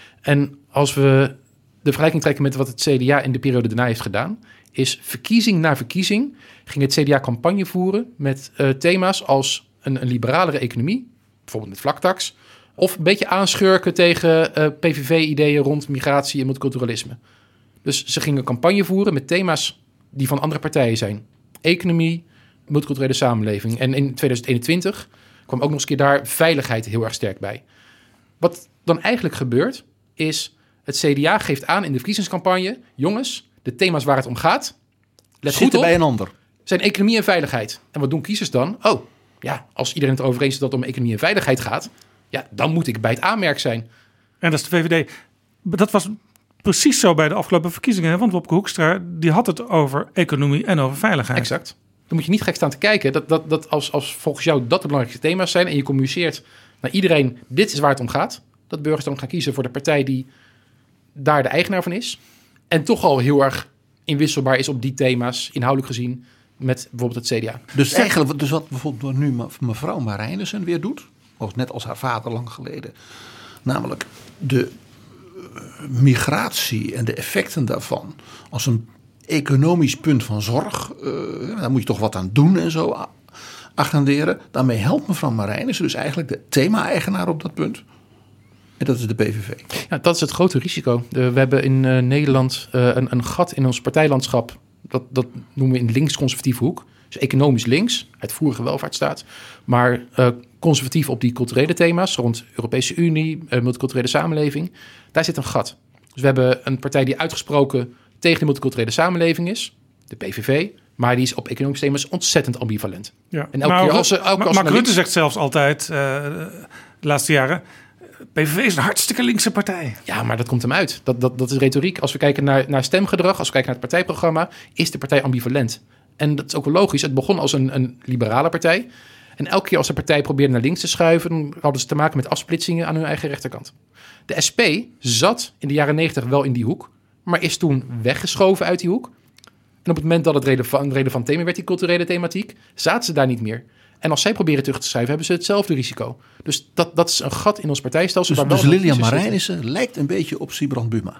En als we de vergelijking trekken met wat het CDA in de periode daarna heeft gedaan, is verkiezing na verkiezing ging het CDA campagne voeren met thema's als een liberalere economie, bijvoorbeeld met vlaktax, of een beetje aanschurken tegen PVV-ideeën rond migratie en multiculturalisme. Dus ze gingen campagne voeren met thema's die van andere partijen zijn. Economie, multiculturele samenleving. En in 2021 kwam ook nog eens een keer daar veiligheid heel erg sterk bij. Wat dan eigenlijk gebeurt, is het CDA geeft aan in de verkiezingscampagne, jongens, de thema's waar het om gaat, let goed Zitten op, bij een ander. zijn economie en veiligheid. En wat doen kiezers dan? Oh, ja, als iedereen het erover eens is dat het om economie en veiligheid gaat, ja, dan moet ik bij het aanmerk zijn. En dat is de VVD. Dat was precies zo bij de afgelopen verkiezingen. Hè? Want Wopke Hoekstra die had het over economie en over veiligheid. Exact. Dan moet je niet gek staan te kijken dat als volgens jou dat de belangrijkste thema's zijn en je communiceert naar iedereen, dit is waar het om gaat, dat burgers dan gaan kiezen voor de partij die daar de eigenaar van is en toch al heel erg inwisselbaar is op die thema's, inhoudelijk gezien, met bijvoorbeeld het CDA. Dus eigenlijk, dus wat bijvoorbeeld nu mevrouw Marijnissen weer doet, net als haar vader lang geleden, namelijk de migratie en de effecten daarvan als een economisch punt van zorg, daar moet je toch wat aan doen en zo agenderen. Daarmee helpt mevrouw Marijnissen dus eigenlijk de thema-eigenaar op dat punt. En dat is de PVV. Ja, dat is het grote risico. We hebben in Nederland een gat in ons partijlandschap. Dat noemen we in links-conservatieve hoek. Dus economisch links, uitvoerige welvaartsstaat. Maar conservatief op die culturele thema's rond Europese Unie, multiculturele samenleving. Daar zit een gat. Dus we hebben een partij die uitgesproken tegen de multiculturele samenleving is. De PVV. Maar die is op economische thema's ontzettend ambivalent. Ja. En elke keer als Mark Rutte zegt zelfs altijd de laatste jaren, PVV is een hartstikke linkse partij. Ja, maar dat komt hem uit. Dat is retoriek. Als we kijken naar stemgedrag, als we kijken naar het partijprogramma, is de partij ambivalent. En dat is ook wel logisch. Het begon als een liberale partij. En elke keer als de partij probeerde naar links te schuiven, dan hadden ze te maken met afsplitsingen aan hun eigen rechterkant. De SP zat in de jaren 90 wel in die hoek, maar is toen weggeschoven uit die hoek. En op het moment dat het relevant thema werd, die culturele thematiek, zaten ze daar niet meer. En als zij proberen terug te schrijven, hebben ze hetzelfde risico. Dus dat is een gat in ons partijstelsel. Dus Lilian Marijnissen lijkt een beetje op Sybrand Buma.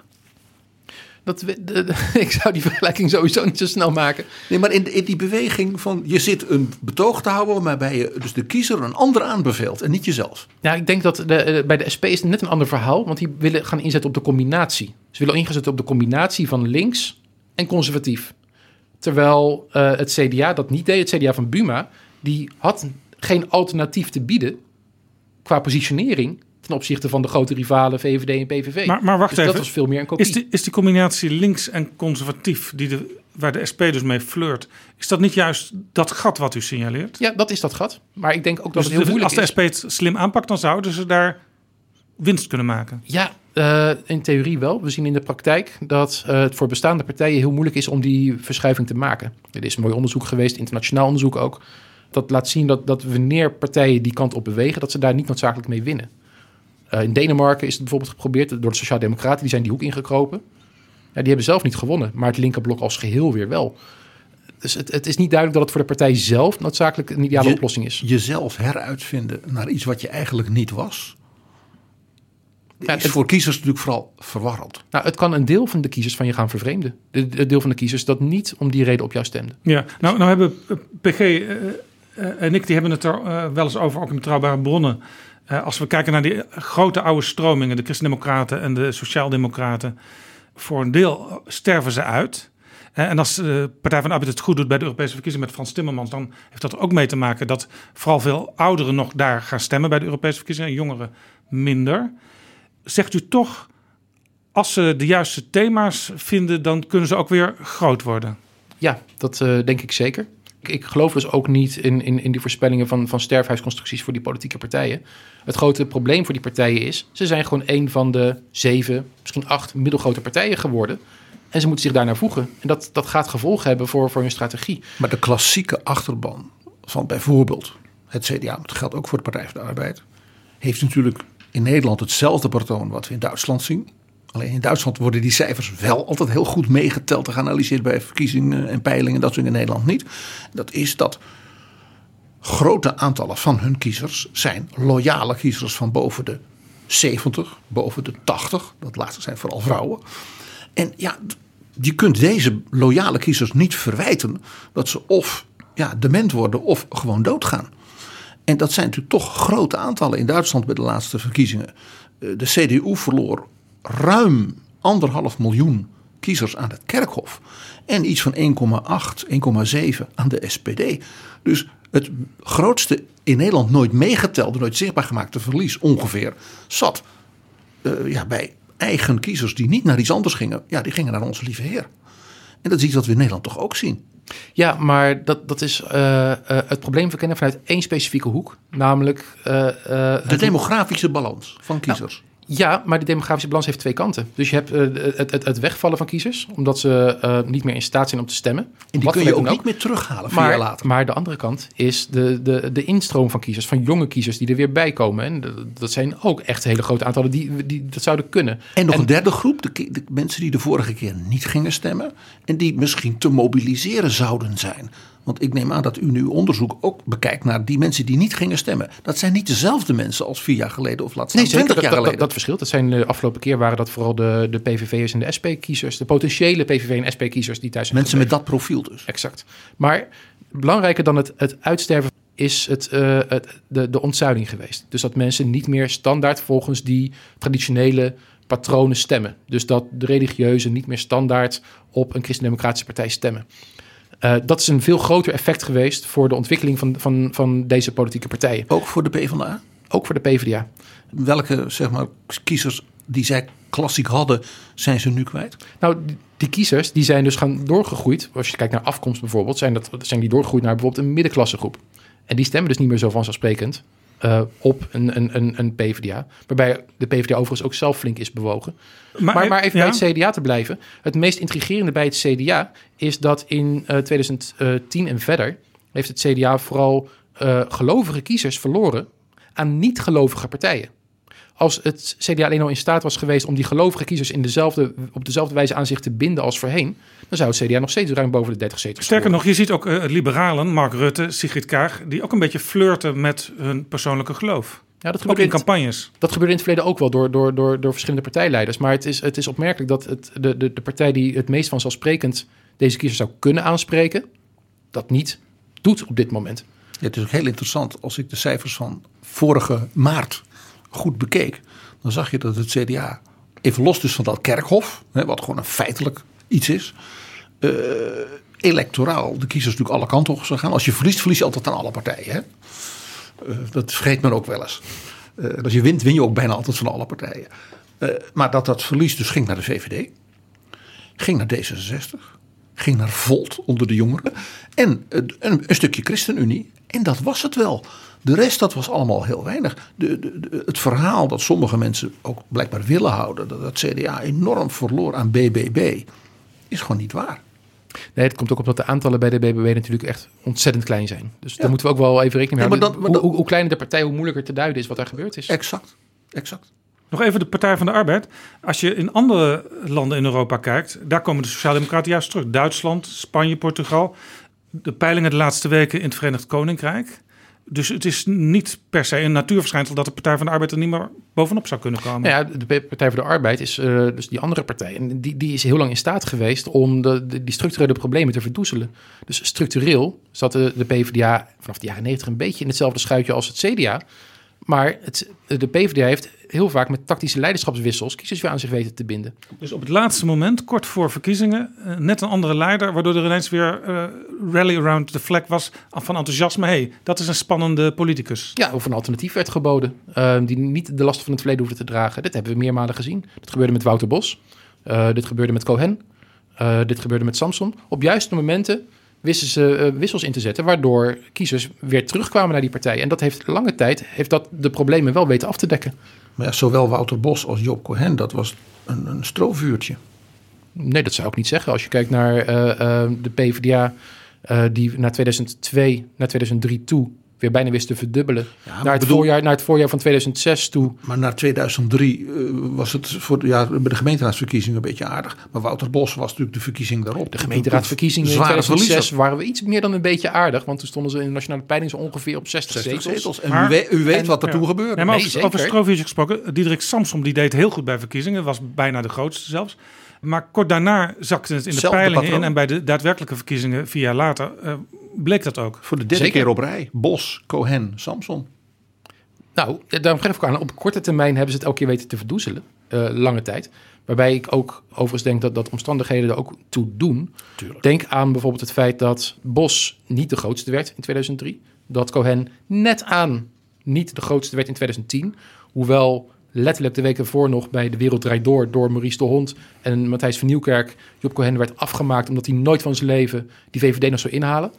Ik zou die vergelijking sowieso niet zo snel maken. Nee, maar in die beweging van je zit een betoog te houden waarbij je dus de kiezer een ander aanbeveelt en niet jezelf. Ja, ik denk dat bij de SP is het net een ander verhaal, want die willen gaan inzetten op de combinatie. Ze willen inzetten op de combinatie van links en conservatief. Terwijl het CDA dat niet deed, het CDA van Buma, die had geen alternatief te bieden qua positionering ten opzichte van de grote rivalen VVD en PVV. Maar wacht dus even. Dat was veel meer een kopie. Is die combinatie links en conservatief, waar de SP dus mee flirt, is dat niet juist dat gat wat u signaleert? Ja, dat is dat gat. Maar ik denk ook dat Dus het heel moeilijk is. Als de SP het slim aanpakt, dan zouden ze daar winst kunnen maken. Ja, in theorie wel. We zien in de praktijk dat het voor bestaande partijen heel moeilijk is om die verschuiving te maken. Er is een mooi onderzoek geweest, internationaal onderzoek ook. Dat laat zien dat wanneer partijen die kant op bewegen, dat ze daar niet noodzakelijk mee winnen. In Denemarken is het bijvoorbeeld geprobeerd door de Sociaaldemocraten. Die zijn die hoek ingekropen. Ja, die hebben zelf niet gewonnen, maar het linkerblok als geheel weer wel. Dus het is niet duidelijk dat het voor de partij zelf noodzakelijk een ideale oplossing is. Jezelf heruitvinden naar iets wat je eigenlijk niet was. Ja, is voor kiezers natuurlijk vooral verwarrend. Nou, het kan een deel van de kiezers van je gaan vervreemden. Het deel van de kiezers dat niet om die reden op jou stemde. Ja, nou hebben PG en ik, die hebben het er wel eens over, ook in Betrouwbare Bronnen. Als we kijken naar die grote oude stromingen, de Christen-Democraten en de Sociaaldemocraten, voor een deel sterven ze uit. En als de Partij van de Arbeid het goed doet bij de Europese verkiezingen met Frans Timmermans, dan heeft dat er ook mee te maken dat vooral veel ouderen nog daar gaan stemmen bij de Europese verkiezingen en jongeren minder. Zegt u toch, als ze de juiste thema's vinden, dan kunnen ze ook weer groot worden? Ja, dat denk ik zeker. Ik geloof dus ook niet in die voorspellingen van sterfhuisconstructies voor die politieke partijen. Het grote probleem voor die partijen is, ze zijn gewoon een van de 7, misschien 8 middelgrote partijen geworden. En ze moeten zich daarnaar voegen. En dat gaat gevolgen hebben voor hun strategie. Maar de klassieke achterban van bijvoorbeeld het CDA, dat geldt ook voor de Partij van de Arbeid, heeft natuurlijk in Nederland hetzelfde patroon wat we in Duitsland zien. Alleen in Duitsland worden die cijfers wel altijd heel goed meegeteld en geanalyseerd bij verkiezingen en peilingen. Dat soort in Nederland niet. Dat is dat grote aantallen van hun kiezers zijn loyale kiezers van boven de 70, boven de 80. Dat laatste zijn vooral vrouwen. En ja, je kunt deze loyale kiezers niet verwijten dat ze of dement worden of gewoon doodgaan. En dat zijn natuurlijk toch grote aantallen in Duitsland bij de laatste verkiezingen. De CDU verloor ruim 1,5 miljoen kiezers aan het kerkhof. En iets van 1,8, 1,7 aan de SPD. Dus het grootste in Nederland nooit meegetelde, nooit zichtbaar gemaakte verlies ongeveer zat bij eigen kiezers die niet naar iets anders gingen. Ja, die gingen naar onze lieve Heer. En dat is iets wat we in Nederland toch ook zien. Ja, maar dat is het probleem verkennen vanuit één specifieke hoek. Namelijk de demografische balans van kiezers. Nou, ja, maar de demografische balans heeft twee kanten. Dus je hebt het wegvallen van kiezers, omdat ze niet meer in staat zijn om te stemmen. En die kun je ook niet meer terughalen 4 jaar later. Maar de andere kant is de instroom van kiezers, van jonge kiezers die er weer bij komen. En dat zijn ook echt hele grote aantallen die dat zouden kunnen. En nog een derde groep, de mensen die de vorige keer niet gingen stemmen en die misschien te mobiliseren zouden zijn. Want ik neem aan dat u nu onderzoek ook bekijkt naar die mensen die niet gingen stemmen. Dat zijn niet dezelfde mensen als 4 jaar geleden of laat staan 20 jaar geleden. Dat verschilt. Dat zijn de afgelopen keer waren dat vooral de PVV'ers en de SP-kiezers. De potentiële PVV- en SP-kiezers die thuis zijn mensen gebleven. met dat profiel dus. Exact. Maar belangrijker dan het uitsterven is de ontzuiling geweest. Dus dat mensen niet meer standaard volgens die traditionele patronen stemmen. Dus dat de religieuzen niet meer standaard op een christendemocratische partij stemmen. Dat is een veel groter effect geweest voor de ontwikkeling van deze politieke partijen. Ook voor de PvdA? Ook voor de PvdA. Welke kiezers die zij klassiek hadden, zijn ze nu kwijt? Nou, die kiezers die zijn dus gaan doorgegroeid. Als je kijkt naar afkomst bijvoorbeeld, zijn die doorgegroeid naar bijvoorbeeld een middenklassegroep. En die stemmen dus niet meer zo vanzelfsprekend op een PvdA. Waarbij de PvdA overigens ook zelf flink is bewogen. Maar even bij het CDA te blijven. Het meest intrigerende bij het CDA is dat in 2010 en verder heeft het CDA vooral gelovige kiezers verloren aan niet-gelovige partijen. als het CDA alleen al in staat was geweest om die gelovige kiezers op dezelfde wijze aan zich te binden als voorheen, dan zou het CDA nog steeds ruim boven de 30 zetels Sterker nog, je ziet ook liberalen, Mark Rutte, Sigrid Kaag, die ook een beetje flirten met hun persoonlijke geloof. Ja, dat ook in campagnes. Dat gebeurde in het verleden ook wel door verschillende partijleiders. Maar het is opmerkelijk dat de partij die het meest vanzelfsprekend deze kiezers zou kunnen aanspreken, dat niet doet op dit moment. Ja, het is ook heel interessant. Als ik de cijfers van vorige maart goed bekeek, dan zag je dat het CDA, even los dus van dat kerkhof, wat gewoon een feitelijk iets is, electoraal de kiezers natuurlijk alle kanten op zou gaan. Als je verliest, verlies je altijd aan alle partijen. Hè? Dat vergeet men ook wel eens. Als je wint, win je ook bijna altijd van alle partijen. Maar dat verlies dus ging naar de VVD, ging naar D66, ging naar Volt onder de jongeren en een stukje ChristenUnie. En dat was het wel. De rest, dat was allemaal heel weinig. Het verhaal dat sommige mensen ook blijkbaar willen houden, dat het CDA enorm verloor aan BBB, is gewoon niet waar. Nee, het komt ook op dat de aantallen bij de BBB natuurlijk echt ontzettend klein zijn. Dus daar moeten we ook wel even rekening mee houden. Hoe kleiner de partij, hoe moeilijker te duiden is wat daar gebeurd is. Exact. Nog even de Partij van de Arbeid. Als je in andere landen in Europa kijkt, daar komen de Sociaaldemocraten juist terug. Duitsland, Spanje, Portugal. De peilingen de laatste weken in het Verenigd Koninkrijk. Dus het is niet per se een natuurverschijnsel dat de Partij van de Arbeid er niet meer bovenop zou kunnen komen. Ja, de Partij voor de Arbeid is dus die andere partij. En die is heel lang in staat geweest om die structurele problemen te verdoezelen. Dus structureel zat de PvdA vanaf de jaren 90 een beetje in hetzelfde schuitje als het CDA. Maar de PvdA heeft heel vaak met tactische leiderschapswissels kiezers weer aan zich weten te binden. Dus op het laatste moment, kort voor verkiezingen, net een andere leider, waardoor er ineens weer rally around the flag was van enthousiasme. Hey, dat is een spannende politicus. Ja, of een alternatief werd geboden, die niet de last van het verleden hoefde te dragen. Dit hebben we meermalen gezien. Dit gebeurde met Wouter Bos, dit gebeurde met Cohen, dit gebeurde met Samson. Op juiste momenten wisten ze wissels in te zetten, waardoor kiezers weer terugkwamen naar die partij. En dat heeft lange tijd de problemen wel weten af te dekken. Maar ja, zowel Wouter Bos als Job Cohen, dat was een strovuurtje. Nee, dat zou ik niet zeggen. Als je kijkt naar de PvdA, die naar 2002, naar 2003 toe weer bijna wist te verdubbelen. Ja, naar het voorjaar van 2006 toe. Maar naar 2003 was het bij de gemeenteraadsverkiezingen een beetje aardig. Maar Wouter Bos was natuurlijk de verkiezing daarop. De gemeenteraadsverkiezingen in 2006 waren we iets meer dan een beetje aardig. Want toen stonden ze in de nationale peiling zo ongeveer op 60 zetels. En u weet wat er toen gebeurde. Nee, maar over strovuurtjes gesproken. Diederik Samsom die deed heel goed bij verkiezingen. Was bijna de grootste zelfs. Maar kort daarna zakte het in de peilingen in. En bij de daadwerkelijke verkiezingen 4 jaar later bleek dat ook. Voor de derde keer op rij. Bos, Cohen, Samson. Nou, daarom geef ik aan. Op korte termijn hebben ze het elke keer weten te verdoezelen. Lange tijd. Waarbij ik ook overigens denk dat omstandigheden er ook toe doen. Tuurlijk. Denk aan bijvoorbeeld het feit dat Bos niet de grootste werd in 2003. Dat Cohen net aan niet de grootste werd in 2010. Hoewel letterlijk de week ervoor nog bij De Wereld Draait Door Maurice de Hond en Matthijs van Nieuwkerk Job Cohen werd afgemaakt omdat hij nooit van zijn leven die VVD nog zou inhalen.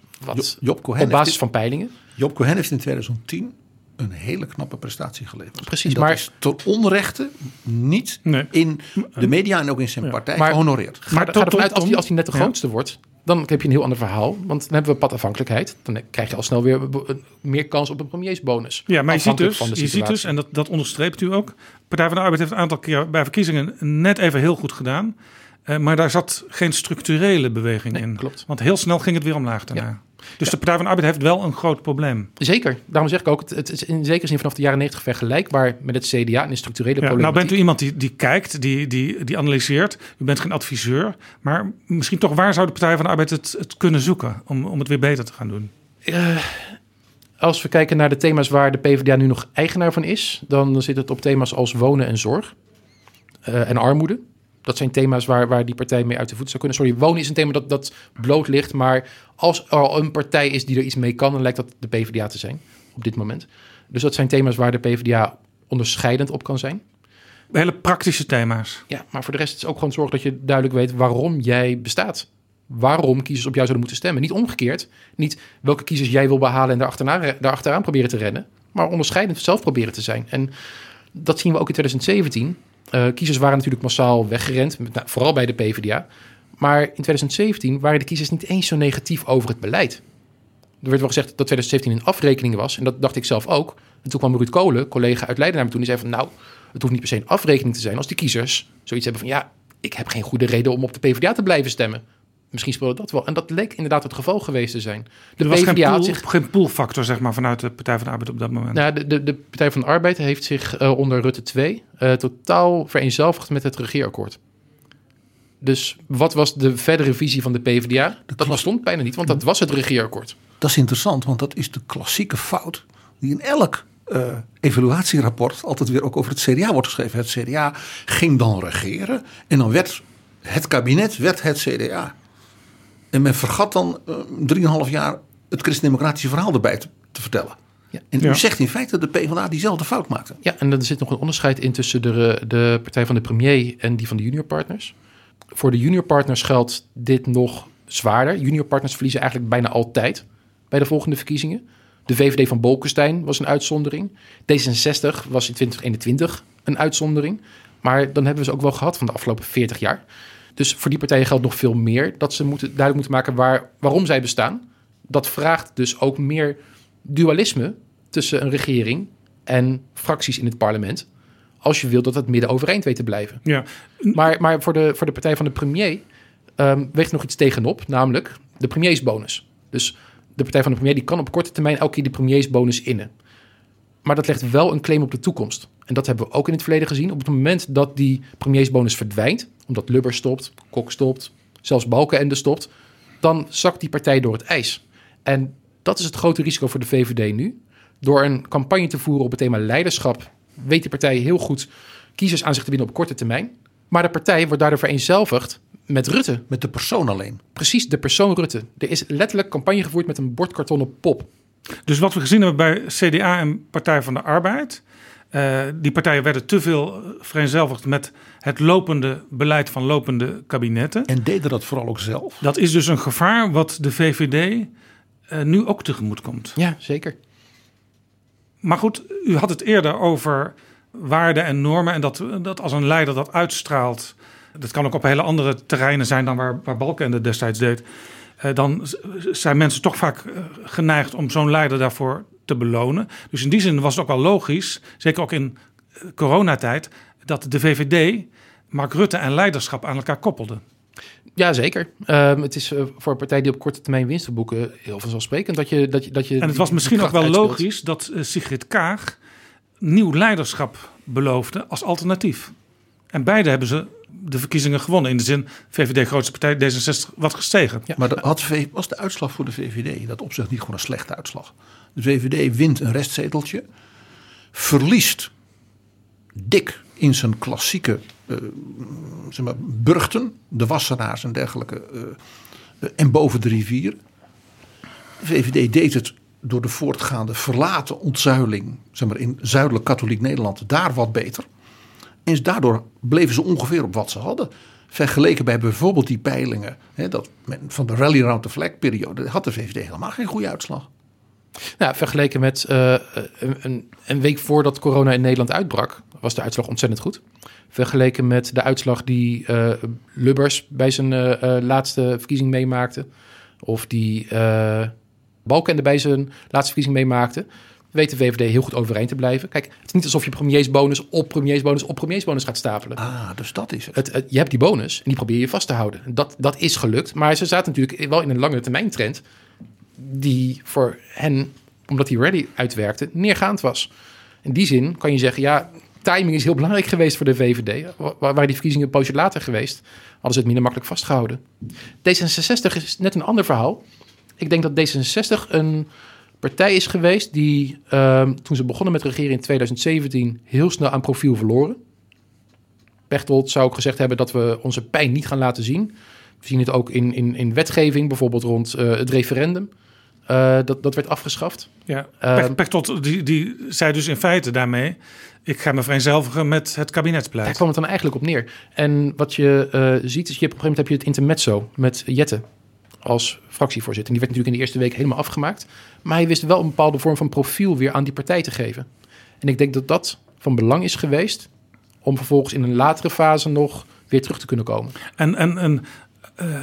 Job Cohen op basis van peilingen. Job Cohen heeft in 2010 een hele knappe prestatie geleverd. Precies, maar is tot onrechte niet in de media en ook in zijn partij gehonoreerd. Maar ga ervan uit, als hij net de grootste wordt, dan heb je een heel ander verhaal. Want dan hebben we padafhankelijkheid. Dan krijg je al snel weer meer kans op een premiersbonus. Ja, maar je ziet dus, en dat onderstreept u ook, Partij van de Arbeid heeft een aantal keer bij verkiezingen net even heel goed gedaan. Maar daar zat geen structurele beweging in. Klopt. Want heel snel ging het weer omlaag daarna. Ja. Dus de Partij van de Arbeid heeft wel een groot probleem. Zeker. Daarom zeg ik ook, het is in zekere zin vanaf de jaren 90 vergelijkbaar met het CDA en de structurele problematiek. Nou bent u iemand die kijkt, die analyseert. U bent geen adviseur. Maar misschien toch, waar zou de Partij van de Arbeid het kunnen zoeken om het weer beter te gaan doen? Als we kijken naar de thema's waar de PvdA nu nog eigenaar van is, dan zit het op thema's als wonen en zorg en armoede. Dat zijn thema's waar die partij mee uit de voet zou kunnen. Sorry, wonen is een thema dat bloot ligt. Maar als er al een partij is die er iets mee kan, dan lijkt dat de PvdA te zijn op dit moment. Dus dat zijn thema's waar de PvdA onderscheidend op kan zijn. Hele praktische thema's. Ja, maar voor de rest is het ook gewoon zorg dat je duidelijk weet waarom jij bestaat. Waarom kiezers op jou zouden moeten stemmen. Niet omgekeerd. Niet welke kiezers jij wil behalen en daarachteraan proberen te rennen. Maar onderscheidend zelf proberen te zijn. En dat zien we ook in 2017. Kiezers waren natuurlijk massaal weggerend, vooral bij de PvdA. Maar in 2017 waren de kiezers niet eens zo negatief over het beleid. Er werd wel gezegd dat 2017 een afrekening was. En dat dacht ik zelf ook. En toen kwam Ruud Kolen, collega uit Leiden, naar me toe. En die zei van, het hoeft niet per se een afrekening te zijn als die kiezers zoiets hebben van, ik heb geen goede reden om op de PvdA te blijven stemmen. Misschien speelde dat wel. En dat leek inderdaad het geval geweest te zijn. Er was geen poolfactor, zeg maar, vanuit de Partij van de Arbeid op dat moment. Nou, de Partij van de Arbeid heeft zich onder Rutte 2 totaal vereenzelvigd met het regeerakkoord. Dus wat was de verdere visie van de PvdA? Dat bestond bijna niet, want dat was het regeerakkoord. Dat is interessant, want dat is de klassieke fout die in elk evaluatierapport altijd weer ook over het CDA wordt geschreven. Het CDA ging dan regeren en dan werd het kabinet het CDA. En men vergat dan 3,5 jaar het christendemocratische verhaal erbij te vertellen. Ja. En u zegt in feite dat de PvdA diezelfde fout maakte. Ja, en er zit nog een onderscheid in tussen de partij van de premier en die van de juniorpartners. Voor de juniorpartners geldt dit nog zwaarder. Juniorpartners verliezen eigenlijk bijna altijd bij de volgende verkiezingen. De VVD van Bolkestein was een uitzondering. D66 was in 2021 een uitzondering. Maar dan hebben we ze ook wel gehad van de afgelopen 40 jaar. Dus voor die partijen geldt nog veel meer dat ze duidelijk moeten maken waarom zij bestaan. Dat vraagt dus ook meer dualisme tussen een regering en fracties in het parlement. Als je wilt dat het midden overeind weet te blijven. Ja. Maar voor de partij van de premier weegt nog iets tegenop, namelijk de premiersbonus. Dus de partij van de premier die kan op korte termijn elke keer de premiersbonus innen. Maar dat legt wel een claim op de toekomst. En dat hebben we ook in het verleden gezien. Op het moment dat die premiersbonus verdwijnt, omdat Lubbers stopt, Kok stopt, zelfs Balkenende stopt, dan zakt die partij door het ijs. En dat is het grote risico voor de VVD nu. Door een campagne te voeren op het thema leiderschap weet de partij heel goed kiezers aan zich te winnen op korte termijn. Maar de partij wordt daardoor vereenzelvigd met Rutte. Met de persoon alleen. Precies, de persoon Rutte. Er is letterlijk campagne gevoerd met een bordkartonnen pop. Dus wat we gezien hebben bij CDA en Partij van de Arbeid, die partijen werden te veel vereenzelvigd met het lopende beleid van lopende kabinetten. En deden dat vooral ook zelf. Dat is dus een gevaar wat de VVD nu ook tegemoet komt. Ja, zeker. Maar goed, u had het eerder over waarden en normen en dat als een leider dat uitstraalt. Dat kan ook op hele andere terreinen zijn dan waar Balkenende destijds deed. Dan zijn mensen toch vaak geneigd om zo'n leider daarvoor te belonen. Dus in die zin was het ook wel logisch, zeker ook in coronatijd, dat de VVD Mark Rutte en leiderschap aan elkaar koppelde. Ja, zeker. Het is voor een partij die op korte termijn winsten boeken heel vanzelfsprekend dat je. En het was misschien ook wel logisch dat Sigrid Kaag nieuw leiderschap beloofde als alternatief. En beide hebben ze de verkiezingen gewonnen. In de zin, VVD grootste partij, D66 wat gestegen. Ja. Maar was de uitslag voor de VVD in dat opzicht niet gewoon een slechte uitslag? De VVD wint een restzeteltje, verliest dik in zijn klassieke burchten, de Wassenaars en dergelijke, en boven de rivier. De VVD deed het door de voortgaande verlaten ontzuiling, in zuidelijk katholiek Nederland, daar wat beter. En daardoor bleven ze ongeveer op wat ze hadden. Vergeleken bij bijvoorbeeld die peilingen van de rally around the flag periode, had de VVD helemaal geen goede uitslag. Nou, vergeleken met een week voordat corona in Nederland uitbrak, was de uitslag ontzettend goed. Vergeleken met de uitslag die Lubbers bij zijn laatste verkiezing meemaakte, of die Balkenende bij zijn laatste verkiezing meemaakte, weet de VVD heel goed overeind te blijven. Kijk, het is niet alsof je premiersbonus op premiersbonus op premiersbonus gaat stapelen. Ah, dus dat is het. Je hebt die bonus en die probeer je vast te houden. Dat is gelukt, maar ze zaten natuurlijk wel in een lange termijn trend die voor hen, omdat die ready uitwerkte, neergaand was. In die zin kan je zeggen, ja, timing is heel belangrijk geweest voor de VVD. Waren die verkiezingen een poosje later geweest, hadden ze het minder makkelijk vastgehouden. D66 is net een ander verhaal. Ik denk dat D66 een partij is geweest die, toen ze begonnen met regeren in 2017, heel snel aan profiel verloren. Pechtold zou ook gezegd hebben dat we onze pijn niet gaan laten zien. We zien het ook in wetgeving, bijvoorbeeld rond het referendum. Dat werd afgeschaft. Ja, Pechtold die zei dus in feite daarmee, ik ga me vereenzelvigen met het kabinetsbeleid. Daar kwam het dan eigenlijk op neer. En wat je ziet is, op een gegeven moment heb je het intermezzo met Jette als fractievoorzitter. En die werd natuurlijk in de eerste week helemaal afgemaakt. Maar hij wist wel een bepaalde vorm van profiel weer aan die partij te geven. En ik denk dat dat van belang is geweest om vervolgens in een latere fase nog weer terug te kunnen komen. En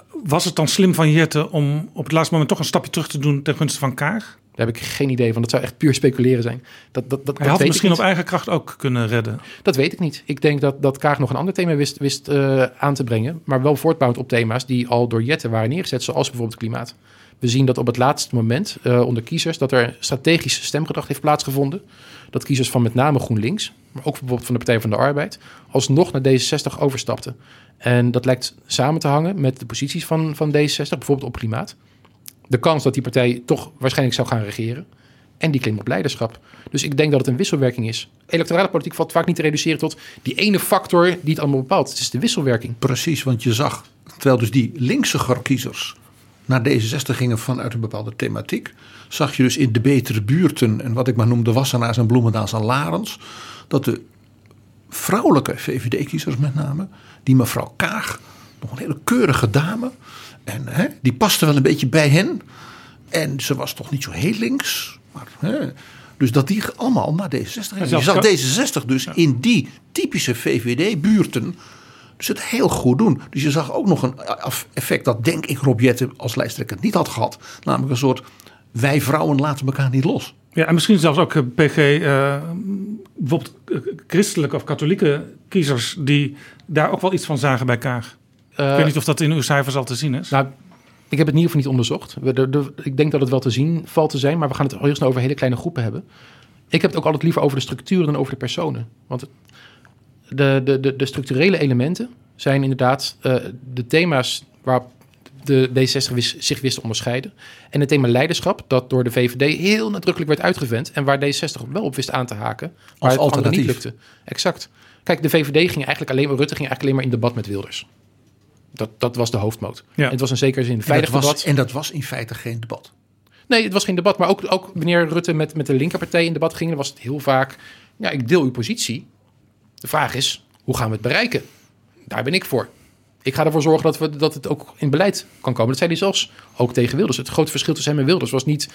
Was het dan slim van Jette om op het laatste moment toch een stapje terug te doen ten gunste van Kaag? Daar heb ik geen idee van. Dat zou echt puur speculeren zijn. Hij had het misschien op eigen kracht ook kunnen redden. Dat weet ik niet. Ik denk dat Kaag nog een ander thema wist aan te brengen. Maar wel voortbouwend op thema's die al door Jette waren neergezet. Zoals bijvoorbeeld klimaat. We zien dat op het laatste moment onder kiezers dat er strategisch stemgedrag heeft plaatsgevonden. Dat kiezers van met name GroenLinks, maar ook bijvoorbeeld van de Partij van de Arbeid, alsnog naar D66 overstapten. En dat lijkt samen te hangen met de posities van D66, bijvoorbeeld op klimaat. De kans dat die partij toch waarschijnlijk zou gaan regeren. En die klim op leiderschap. Dus ik denk dat het een wisselwerking is. Electorale politiek valt vaak niet te reduceren tot die ene factor die het allemaal bepaalt. Het is de wisselwerking. Precies, want je zag, terwijl dus die linkse kiezers naar D66 gingen vanuit een bepaalde thematiek, zag je dus in de betere buurten en wat ik maar noemde Wassenaars en Bloemendaals en Larens, dat de vrouwelijke VVD-kiezers met name, die mevrouw Kaag, nog een hele keurige dame, en die paste wel een beetje bij hen. En ze was toch niet zo heel links. Maar, dus dat die allemaal naar D66 gingen. Je zag D66 dus in die typische VVD-buurten dus het heel goed doen. Dus je zag ook nog een effect dat denk ik Rob Jette als lijsttrekker niet had gehad. Namelijk een soort wij vrouwen laten elkaar niet los. Ja, en misschien zelfs ook PG, bijvoorbeeld christelijke of katholieke kiezers die daar ook wel iets van zagen bij Kaag. Ik weet niet of dat in uw cijfers al te zien is. Nou, ik heb het in ieder geval niet onderzocht. Ik denk dat het wel te zien valt te zijn, maar we gaan het heel snel over hele kleine groepen hebben. Ik heb het ook altijd liever over de structuren dan over de personen. Want de structurele elementen zijn inderdaad de thema's waarop de D66 zich wist te onderscheiden. En het thema leiderschap, dat door de VVD heel nadrukkelijk werd uitgewend en waar D66 wel op wist aan te haken, maar het anderen niet lukte. Exact. Kijk, de VVD ging eigenlijk Rutte ging eigenlijk alleen maar in debat met Wilders. Dat was de hoofdmoot. Ja. En het was in zekere zin een veilig debat. En dat was in feite geen debat. Nee, het was geen debat. Maar ook wanneer Rutte met de linkerpartij in debat ging, dan was het heel vaak, ja, ik deel uw positie. De vraag is, hoe gaan we het bereiken? Daar ben ik voor. Ik ga ervoor zorgen dat het ook in beleid kan komen. Dat zei hij zelfs ook tegen Wilders. Het grote verschil tussen hem en Wilders was niet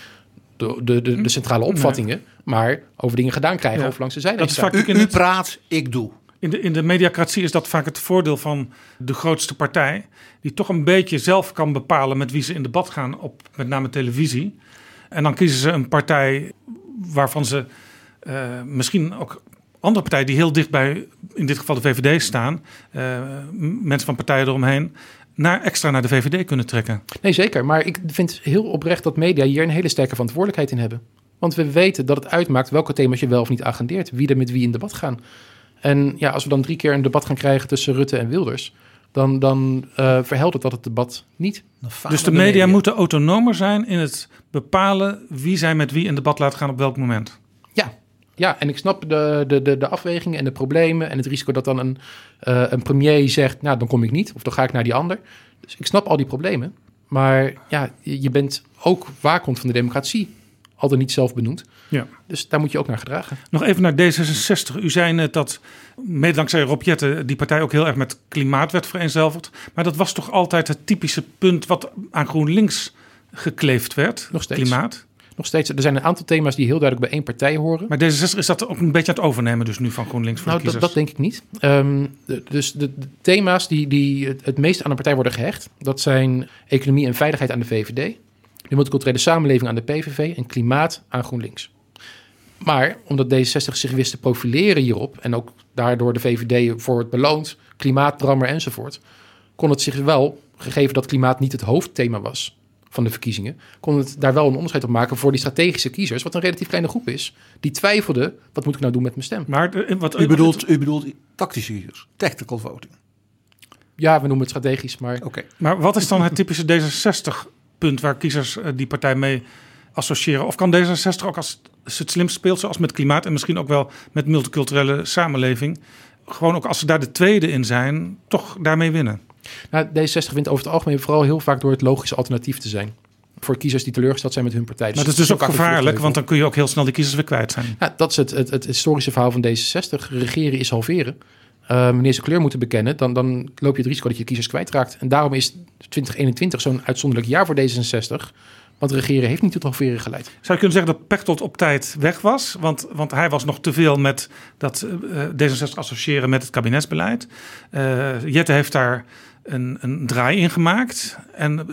de centrale opvattingen, maar over dingen gedaan krijgen of langs de zijlijn. U praat, ik doe. In de mediacratie is dat vaak het voordeel van de grootste partij, die toch een beetje zelf kan bepalen met wie ze in debat gaan op met name televisie. En dan kiezen ze een partij waarvan ze misschien ook andere partijen die heel dicht bij, in dit geval de VVD staan, mensen van partijen eromheen, extra naar de VVD kunnen trekken. Nee, zeker. Maar ik vind heel oprecht dat media hier een hele sterke verantwoordelijkheid in hebben. Want we weten dat het uitmaakt welke thema's je wel of niet agendeert. Wie er met wie in debat gaan. En ja, als we dan 3 keer een debat gaan krijgen tussen Rutte en Wilders, dan verheldert dat het debat niet. Dus de media moeten autonomer zijn in het bepalen wie zij met wie in debat laten gaan op welk moment. Ja, en ik snap de afwegingen en de problemen en het risico dat dan een premier zegt, nou, dan kom ik niet of dan ga ik naar die ander. Dus ik snap al die problemen. Maar ja, je bent ook waakhond van de democratie. Al dan niet zelf benoemd. Ja. Dus daar moet je ook naar gedragen. Nog even naar D66. U zei net dat, mede dankzij Rob Jette, die partij ook heel erg met klimaat werd vereenzelvigd. Maar dat was toch altijd het typische punt wat aan GroenLinks gekleefd werd? Nog steeds. Klimaat? Nog steeds. Er zijn een aantal thema's die heel duidelijk bij één partij horen. Maar D66 is dat ook een beetje aan het overnemen dus nu van GroenLinks voor de kiezers? Dat denk ik niet. Dus de thema's die het meest aan een partij worden gehecht, dat zijn economie en veiligheid aan de VVD. De multiculturele samenleving aan de PVV en klimaat aan GroenLinks. Maar omdat D66 zich wist te profileren hierop en ook daardoor de VVD voor het beloond, klimaatdrammer enzovoort, kon het zich wel, gegeven dat klimaat niet het hoofdthema was van de verkiezingen, kon het daar wel een onderscheid op maken voor die strategische kiezers, wat een relatief kleine groep is, die twijfelden, wat moet ik nou doen met mijn stem? Maar U bedoelt tactische kiezers, tactical voting? Ja, we noemen het strategisch, maar... Okay. Maar wat is dan het typische D66-punt waar kiezers die partij mee associëren? Of kan D66 ook als het slimst speelt, zoals met klimaat en misschien ook wel met multiculturele samenleving, gewoon ook als ze daar de tweede in zijn, toch daarmee winnen? Nou, D66 wint over het algemeen vooral heel vaak door het logische alternatief te zijn. Voor kiezers die teleurgesteld zijn met hun partij. Maar dat is dus ook gevaarlijk, want dan kun je ook heel snel die kiezers weer kwijt zijn. Ja, dat is het historische verhaal van D66. Regeren is halveren. Wanneer ze kleur moeten bekennen, dan loop je het risico dat je kiezers kwijtraakt. En daarom is 2021 zo'n uitzonderlijk jaar voor D66. Want regeren heeft niet tot halveren geleid. Zou je kunnen zeggen dat Pechtold op tijd weg was? Want hij was nog te veel met dat D66 associëren met het kabinetsbeleid. Jette heeft daar een draai in gemaakt. En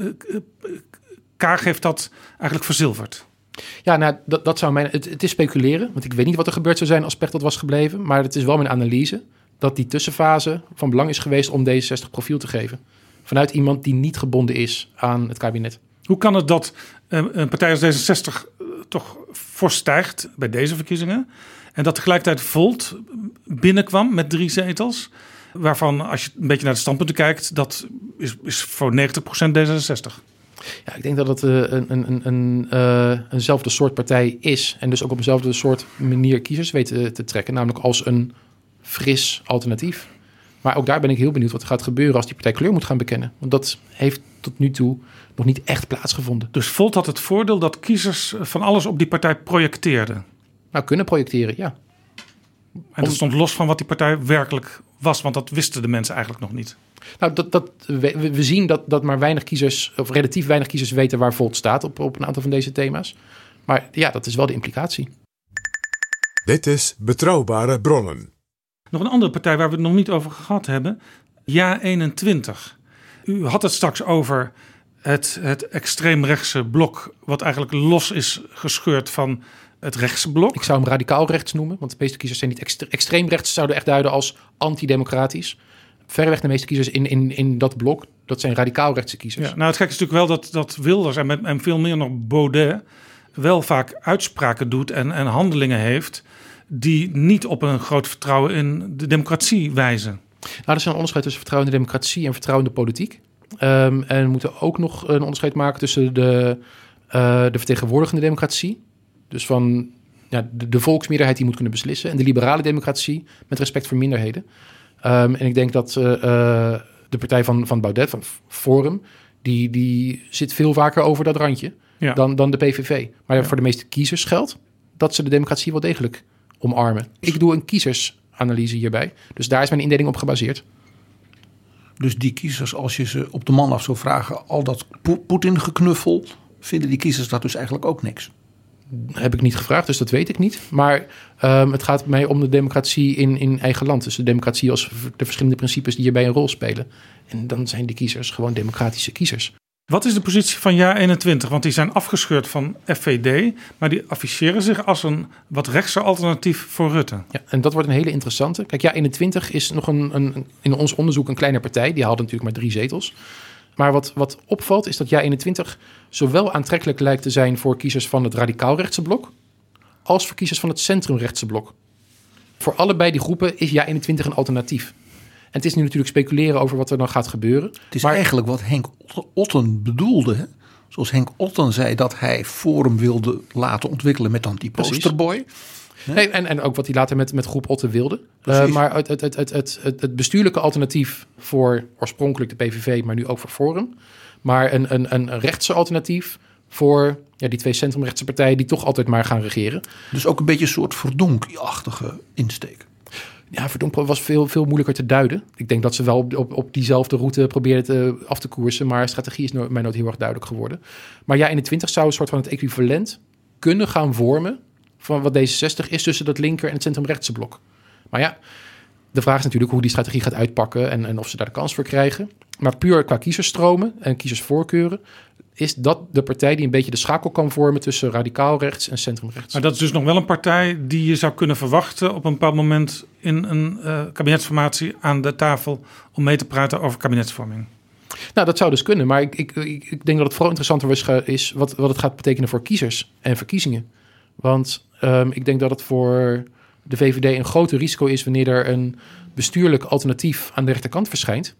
Kaag heeft dat eigenlijk verzilverd. Ja, nou, dat zou het is speculeren. Want ik weet niet wat er gebeurd zou zijn als Pechtold was gebleven. Maar het is wel mijn analyse dat die tussenfase van belang is geweest om D66 profiel te geven. Vanuit iemand die niet gebonden is aan het kabinet. Hoe kan het dat een partij als D66 toch fors stijgt bij deze verkiezingen? En dat tegelijkertijd Volt binnenkwam met 3 zetels. Waarvan, als je een beetje naar de standpunten kijkt, dat is voor 90% D66. Ja, ik denk dat het eenzelfde soort partij is. En dus ook op eenzelfde soort manier kiezers weet te trekken. Namelijk als een fris alternatief. Maar ook daar ben ik heel benieuwd wat er gaat gebeuren als die partij kleur moet gaan bekennen. Want dat heeft tot nu toe nog niet echt plaatsgevonden. Dus Volt had het voordeel dat kiezers van alles op die partij projecteerden. Nou, kunnen projecteren, ja. En dat stond los van wat die partij werkelijk was. Want dat wisten de mensen eigenlijk nog niet. Nou, we zien dat maar weinig kiezers, of relatief weinig kiezers weten waar Volt staat op een aantal van deze thema's. Maar ja, dat is wel de implicatie. Dit is Betrouwbare Bronnen. Nog een andere partij waar we het nog niet over gehad hebben. JA21. U had het straks over het extreemrechtse blok, wat eigenlijk los is gescheurd van het rechtse blok. Ik zou hem radicaal rechts noemen, want de meeste kiezers zijn niet extreem rechts, zouden echt duiden als antidemocratisch. Verreweg de meeste kiezers in dat blok, dat zijn radicaal rechtse kiezers. Ja, nou, het gekke is natuurlijk wel dat Wilders en veel meer nog Baudet wel vaak uitspraken doet en handelingen heeft die niet op een groot vertrouwen in de democratie wijzen. Nou, er is een onderscheid tussen vertrouwen in de democratie en vertrouwen in de politiek. En we moeten ook nog een onderscheid maken tussen de vertegenwoordigende democratie. Dus van de volksmeerderheid die moet kunnen beslissen. En de liberale democratie met respect voor minderheden. En ik denk dat de partij van Baudet, van Forum, die zit veel vaker over dat randje dan de PVV. Maar voor de meeste kiezers geldt dat ze de democratie wel degelijk omarmen. Ik doe een kiezersanalyse hierbij. Dus daar is mijn indeling op gebaseerd. Dus die kiezers, als je ze op de man af zou vragen, al dat Poetin-geknuffel, vinden die kiezers dat dus eigenlijk ook niks? Heb ik niet gevraagd, dus dat weet ik niet. Maar het gaat mij om de democratie in eigen land. Dus de democratie als de verschillende principes die hierbij een rol spelen. En dan zijn die kiezers gewoon democratische kiezers. Wat is de positie van JA21? Want die zijn afgescheurd van FVD, maar die afficheren zich als een wat rechtse alternatief voor Rutte. Ja, en dat wordt een hele interessante. Kijk, JA21 is nog in ons onderzoek een kleine partij. Die haalde natuurlijk maar 3 zetels. Maar wat opvalt is dat JA21 zowel aantrekkelijk lijkt te zijn voor kiezers van het radicaal-rechtse blok als voor kiezers van het centrumrechtse blok. Voor allebei die groepen is JA21 een alternatief. En het is nu natuurlijk speculeren over wat er dan gaat gebeuren. Het is eigenlijk wat Henk Otten bedoelde. Hè? Zoals Henk Otten zei dat hij Forum wilde laten ontwikkelen met dan die posterboy. Nee, en ook wat hij later met groep Otten wilde. Maar het bestuurlijke alternatief voor oorspronkelijk de PVV, maar nu ook voor Forum. Maar een rechtse alternatief voor die 2 centrumrechtse partijen die toch altijd maar gaan regeren. Dus ook een beetje een soort Verdonk-achtige insteek. Ja, Verdonk was veel moeilijker te duiden. Ik denk dat ze wel op diezelfde route probeerden af te koersen, maar strategie is mij nooit heel erg duidelijk geworden. Maar JA21 zou een soort van het equivalent kunnen gaan vormen van wat D66 is tussen dat linker en het centrumrechtse blok. Maar ja, de vraag is natuurlijk hoe die strategie gaat uitpakken en of ze daar de kans voor krijgen. Maar puur qua kiezerstromen en kiezersvoorkeuren is dat de partij die een beetje de schakel kan vormen tussen radicaal rechts en centrumrechts. Maar dat is dus nog wel een partij die je zou kunnen verwachten op een bepaald moment in een kabinetsformatie aan de tafel om mee te praten over kabinetsvorming. Nou, dat zou dus kunnen. Maar ik denk dat het vooral interessanter is wat het gaat betekenen voor kiezers en verkiezingen. Want ik denk dat het voor de VVD een groter risico is wanneer er een bestuurlijk alternatief aan de rechterkant verschijnt,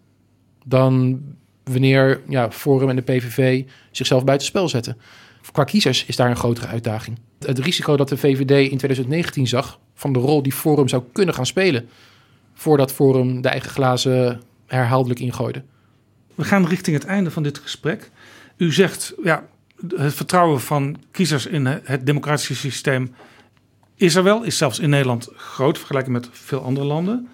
dan wanneer Forum en de PVV zichzelf buitenspel zetten. Qua kiezers is daar een grotere uitdaging. Het risico dat de VVD in 2019 zag van de rol die Forum zou kunnen gaan spelen voordat Forum de eigen glazen herhaaldelijk ingooide. We gaan richting het einde van dit gesprek. U zegt, het vertrouwen van kiezers in het democratische systeem is er wel, is zelfs in Nederland groot vergeleken met veel andere landen.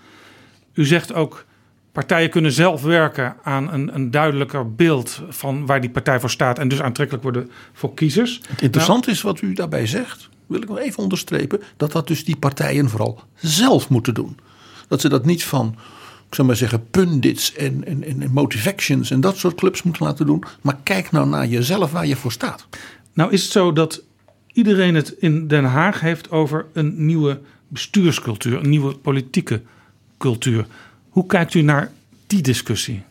U zegt ook, partijen kunnen zelf werken aan een duidelijker beeld van waar die partij voor staat en dus aantrekkelijk worden voor kiezers. Het interessante is wat u daarbij zegt, wil ik nog even onderstrepen, dat dus die partijen vooral zelf moeten doen. Dat ze dat niet van ik zou maar zeggen, pundits en motivations en dat soort clubs moeten laten doen. Maar kijk nou naar jezelf waar je voor staat. Nou is het zo dat iedereen het in Den Haag heeft over een nieuwe bestuurscultuur, een nieuwe politieke cultuur. Hoe kijkt u naar die discussie?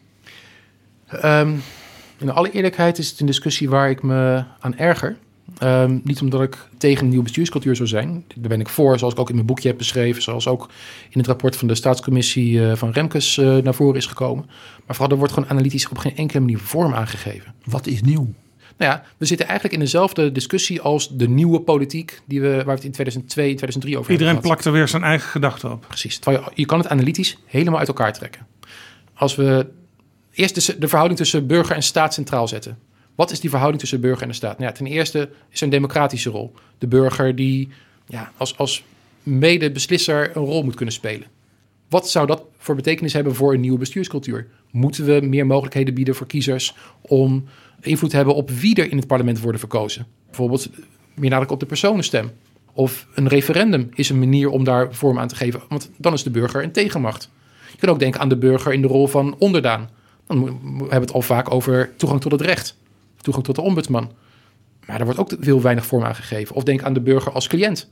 In alle eerlijkheid is het een discussie waar ik me aan erger. Niet omdat ik tegen een nieuwe bestuurscultuur zou zijn. Daar ben ik voor, zoals ik ook in mijn boekje heb beschreven. Zoals ook in het rapport van de staatscommissie van Remkes naar voren is gekomen. Maar vooral er wordt gewoon analytisch op geen enkele manier vorm aangegeven. Wat is nieuw? Nou ja, we zitten eigenlijk in dezelfde discussie als de nieuwe politiek waar we het in 2002, 2003 over Iedereen hebben plakt er weer zijn eigen gedachten op. Precies. Terwijl je kan het analytisch helemaal uit elkaar trekken. Als we eerst de verhouding tussen burger en staat centraal zetten. Wat is die verhouding tussen burger en de staat? Nou ja, ten eerste is er een democratische rol. De burger die als medebeslisser een rol moet kunnen spelen. Wat zou dat voor betekenis hebben voor een nieuwe bestuurscultuur? Moeten we meer mogelijkheden bieden voor kiezers om invloed te hebben op wie er in het parlement worden verkozen? Bijvoorbeeld meer nadruk op de personenstem. Of een referendum is een manier om daar vorm aan te geven. Want dan is de burger een tegenmacht. Je kan ook denken aan de burger in de rol van onderdaan. Dan hebben we het al vaak over toegang tot het recht. Toegang tot de ombudsman. Maar daar wordt ook heel weinig vorm aan gegeven. Of denk aan de burger als cliënt.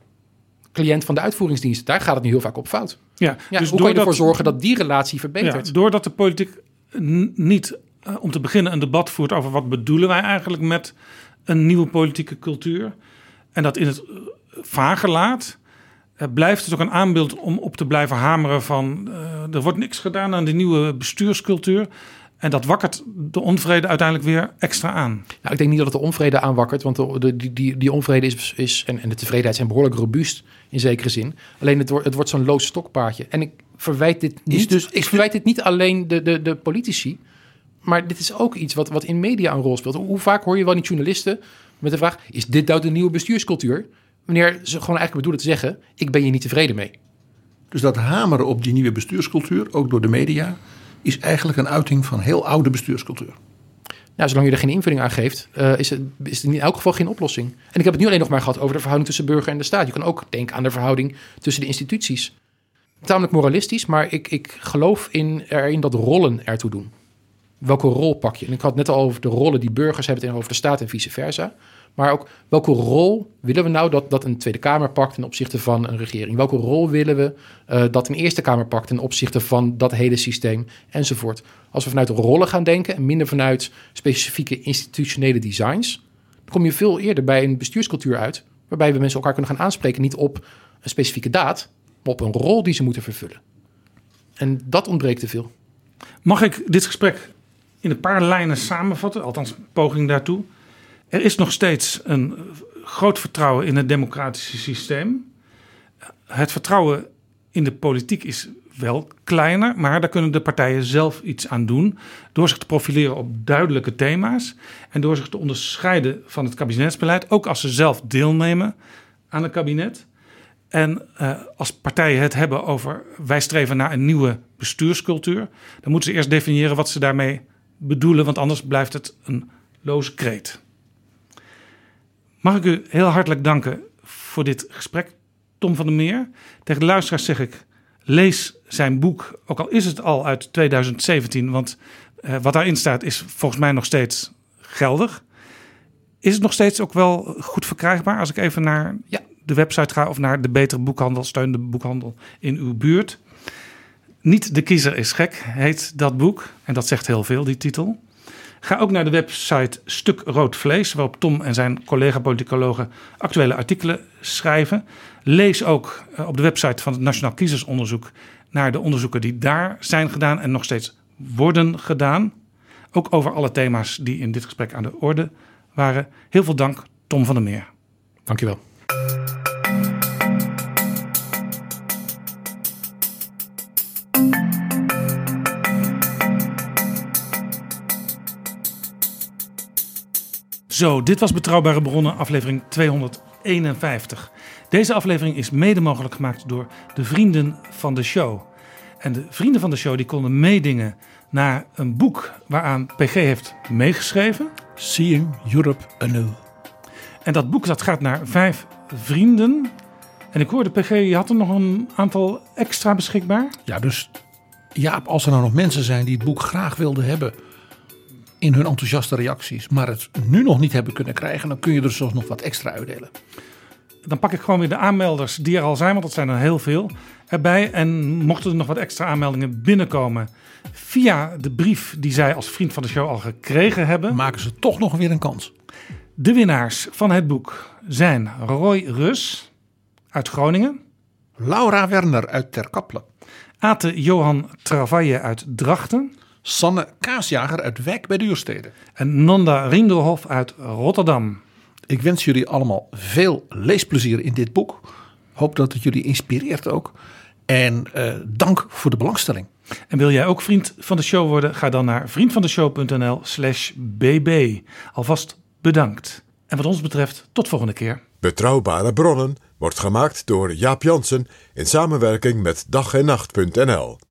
Cliënt van de uitvoeringsdienst. Daar gaat het nu heel vaak op fout. Ja, dus hoe kan je ervoor zorgen dat die relatie verbetert? Ja, doordat de politiek niet, om te beginnen, een debat voert over wat bedoelen wij eigenlijk met een nieuwe politieke cultuur. En dat in het vage laat, blijft het ook een aanbeeld om op te blijven hameren van er wordt niks gedaan aan de nieuwe bestuurscultuur. En dat wakkert de onvrede uiteindelijk weer extra aan. Nou, ik denk niet dat het de onvrede aanwakkert, want die onvrede is en de tevredenheid zijn behoorlijk robuust in zekere zin. Alleen het wordt zo'n loos stokpaardje. En ik verwijt dit niet, verwijt dit niet alleen de politici, maar dit is ook iets wat in media een rol speelt. Hoe vaak hoor je wel niet journalisten met de vraag, is dit nou de nieuwe bestuurscultuur? Wanneer ze gewoon eigenlijk bedoelen te zeggen, ik ben hier niet tevreden mee. Dus dat hameren op die nieuwe bestuurscultuur, ook door de media, is eigenlijk een uiting van heel oude bestuurscultuur. Nou, zolang je er geen invulling aan geeft, is het in elk geval geen oplossing. En ik heb het nu alleen nog maar gehad over de verhouding tussen burger en de staat. Je kan ook denken aan de verhouding tussen de instituties. Tamelijk moralistisch, maar ik geloof erin dat rollen ertoe doen. Welke rol pak je? En ik had het net al over de rollen die burgers hebben tegenover de staat en vice versa. Maar ook welke rol willen we nou dat een Tweede Kamer pakt ten opzichte van een regering? Welke rol willen we dat een Eerste Kamer pakt ten opzichte van dat hele systeem enzovoort? Als we vanuit rollen gaan denken en minder vanuit specifieke institutionele designs, dan kom je veel eerder bij een bestuurscultuur uit, waarbij we mensen elkaar kunnen gaan aanspreken, niet op een specifieke daad, maar op een rol die ze moeten vervullen. En dat ontbreekt te veel. Mag ik dit gesprek in een paar lijnen samenvatten, althans een poging daartoe? Er is nog steeds een groot vertrouwen in het democratische systeem. Het vertrouwen in de politiek is wel kleiner, maar daar kunnen de partijen zelf iets aan doen door zich te profileren op duidelijke thema's en door zich te onderscheiden van het kabinetsbeleid, ook als ze zelf deelnemen aan het kabinet. En als partijen het hebben over wij streven naar een nieuwe bestuurscultuur, dan moeten ze eerst definiëren wat ze daarmee bedoelen, want anders blijft het een loze kreet. Mag ik u heel hartelijk danken voor dit gesprek, Tom van der Meer. Tegen de luisteraars zeg ik, lees zijn boek, ook al is het al uit 2017, want wat daarin staat is volgens mij nog steeds geldig. Is het nog steeds ook wel goed verkrijgbaar als ik even naar de website ga of naar de Betere Boekhandel, steun de boekhandel in uw buurt? Niet de kiezer is gek, heet dat boek. En dat zegt heel veel, die titel. Ga ook naar de website Stuk Rood Vlees, waarop Tom en zijn collega-politicologen actuele artikelen schrijven. Lees ook op de website van het Nationaal Kiezersonderzoek naar de onderzoeken die daar zijn gedaan en nog steeds worden gedaan. Ook over alle thema's die in dit gesprek aan de orde waren. Heel veel dank, Tom van der Meer. Dank je wel. Zo, dit was Betrouwbare Bronnen, aflevering 251. Deze aflevering is mede mogelijk gemaakt door de vrienden van de show. En de vrienden van de show die konden meedingen naar een boek waaraan PG heeft meegeschreven. Seeing Europe Anew. En dat boek dat gaat naar 5 vrienden. En ik hoorde PG, je had er nog een aantal extra beschikbaar. Ja, dus Jaap, als er nou nog mensen zijn die het boek graag wilden hebben in hun enthousiaste reacties, maar het nu nog niet hebben kunnen krijgen, dan kun je er zelfs nog wat extra uitdelen. Dan pak ik gewoon weer de aanmelders die er al zijn, want dat zijn er heel veel, erbij. En mochten er nog wat extra aanmeldingen binnenkomen via de brief die zij als vriend van de show al gekregen hebben, Maken ze toch nog weer een kans. De winnaars van het boek zijn Roy Rus uit Groningen, Laura Werner uit Ter Kapelle, Ate Johan Travaille uit Drachten Sanne Kaasjager uit Wijk bij Duurstede. en Nanda Rindelhof uit Rotterdam. Ik wens jullie allemaal veel leesplezier in dit boek. Hoop dat het jullie inspireert ook. En dank voor de belangstelling. En wil jij ook vriend van de show worden? Ga dan naar vriendvandeshow.nl/bb. Alvast bedankt. En wat ons betreft, tot volgende keer. Betrouwbare bronnen wordt gemaakt door Jaap Jansen in samenwerking met dag-en-nacht.nl.